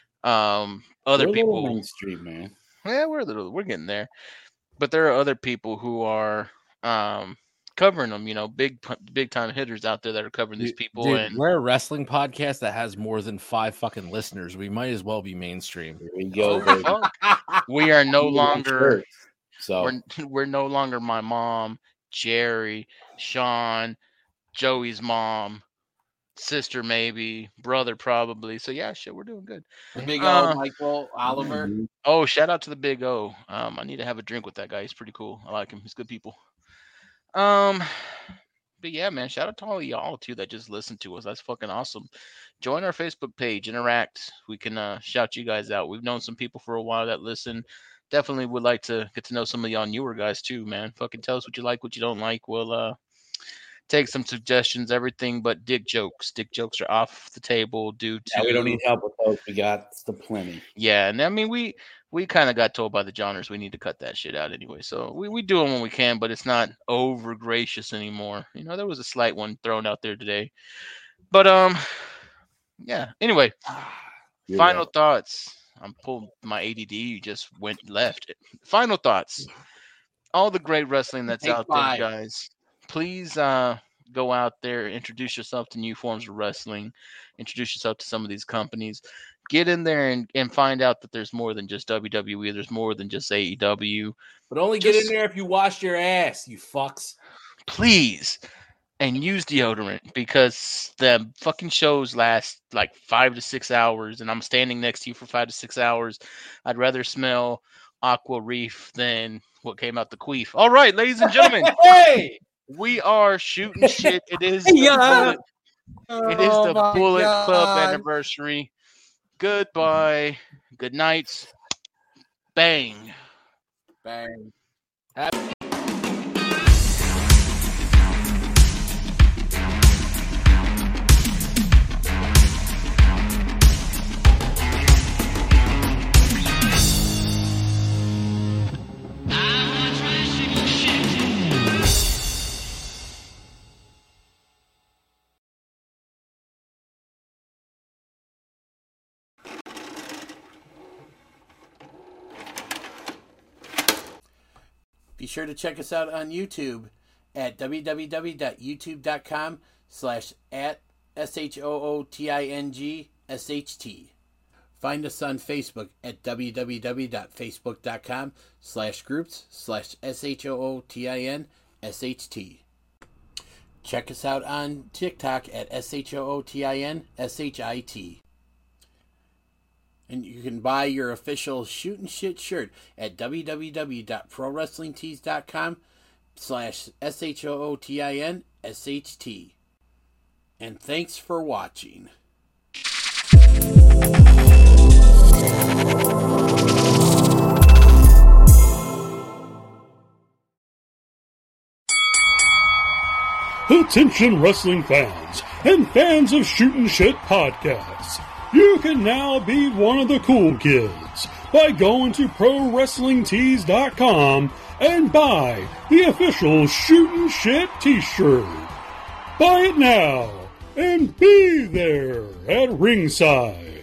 Other people mainstream, man. Yeah, we're getting there, but there are other people who are covering them. Big time hitters out there that are covering these people. Dude, and we're a wrestling podcast that has more than 5 fucking listeners. We might as well be mainstream. Here we go. We are no longer. So we're no longer my mom, Jerry, Sean, Joey's mom, sister maybe, brother probably. So yeah, shit, we're doing good. The Big O, Michael, Oliver. Oh, shout out to the Big O. I need to have a drink with that guy. He's pretty cool. I like him. He's good people. But yeah, man, shout out to all y'all too that just listen to us. That's fucking awesome. Join our Facebook page, interact. We can shout you guys out. We've known some people for a while that listen. Definitely would like to get to know some of y'all newer guys too, man. Fucking tell us what you like, what you don't like. We'll take some suggestions, everything but dick jokes. Dick jokes are off the table due to. we don't need help with those. We got the plenty. Yeah, and I mean we kind of got told by the Johners we need to cut that shit out anyway. So we do them when we can, but it's not over gracious anymore. There was a slight one thrown out there today, but yeah. Anyway, final thoughts. I'm pulled. My ADD just went left. Final thoughts. All the great wrestling that's out there, guys. Please go out there, introduce yourself to new forms of wrestling, introduce yourself to some of these companies. Get in there and find out that there's more than just WWE. There's more than just AEW. But only get in there if you wash your ass, you fucks. Please. And use deodorant because the fucking shows last like 5 to 6 hours, and I'm standing next to you for 5 to 6 hours. I'd rather smell Aqua Reef than what came out the queef. All right, ladies and gentlemen. Hey! We are shooting shit. It is the Bullet Club anniversary. Goodbye. Good nights. Bang. Bang. Be sure to check us out on YouTube at www.youtube.com/@SHOOTINGSHT. Find us on Facebook at www.facebook.com/groups/SHOOTINSHT. Check us out on TikTok at SHOOTINSHIT. And you can buy your official Shootin' Shit shirt at www.prowrestlingtees.com/SHOOTINSHT. And thanks for watching. Attention wrestling fans and fans of Shootin' Shit podcasts. You can now be one of the cool kids by going to ProWrestlingTees.com and buy the official Shootin' Shit t-shirt. Buy it now and be there at ringside.